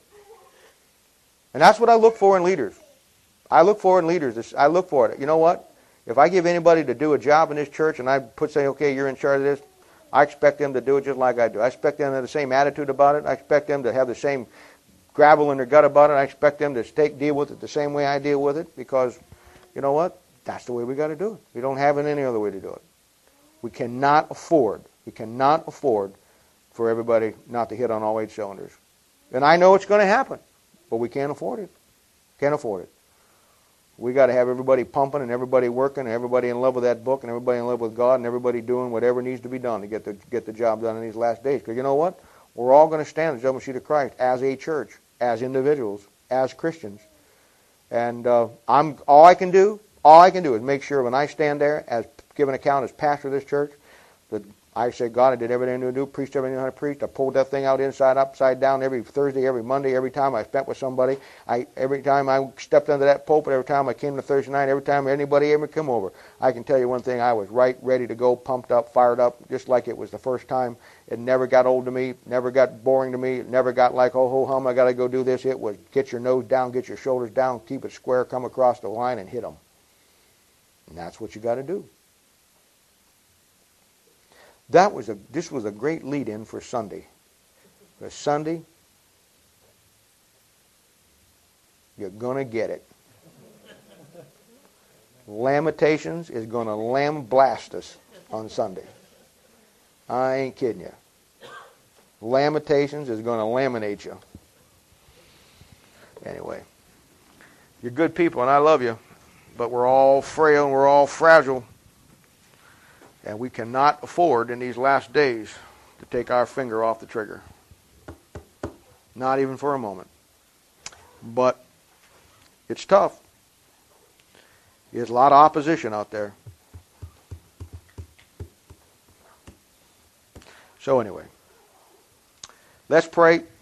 And that's what I look for in leaders. I look for in leaders. I look for it. You know what? If I give anybody to do a job in this church and I put say, okay, you're in charge of this, I expect them to do it just like I do. I expect them to have the same attitude about it. I expect them to have the same gravel in their gut about it. I expect them to take deal with it the same way I deal with it because, you know what? That's the way we got to do it. We don't have any other way to do it. We cannot afford, we cannot afford for everybody not to hit on all eight cylinders. And I know it's going to happen, but we can't afford it. Can't afford it. We got to have everybody pumping and everybody working and everybody in love with that book and everybody in love with God and everybody doing whatever needs to be done to get the get the job done in these last days. Because you know what? We're all going to stand at the judgment seat of Christ as a church, as individuals, as Christians. And uh, I'm all I can do, all I can do is make sure when I stand there as giving account as pastor of this church, that I say, God, I did everything I knew to do, preached everything I knew to preach. I pulled that thing out inside, upside down every Thursday, every Monday, every time I spent with somebody. I Every time I stepped under that pulpit, every time I came to Thursday night, every time anybody ever came over, I can tell you one thing, I was right, ready to go, pumped up, fired up, just like it was the first time. It never got old to me, never got boring to me, it never got like, oh, ho, hum, I got to go do this. It was get your nose down, get your shoulders down, keep it square, come across the line and hit them. And that's what you got to do. That was a. This was a great lead-in for Sunday. Because Sunday, you're going to get it. Lamentations is going to lamb blast us on Sunday. I ain't kidding you. Lamentations is going to laminate you. Anyway, you're good people, and I love you. But we're all frail and we're all fragile. And we cannot afford in these last days to take our finger off the trigger. Not even for a moment. But it's tough. There's a lot of opposition out there. So anyway, let's pray.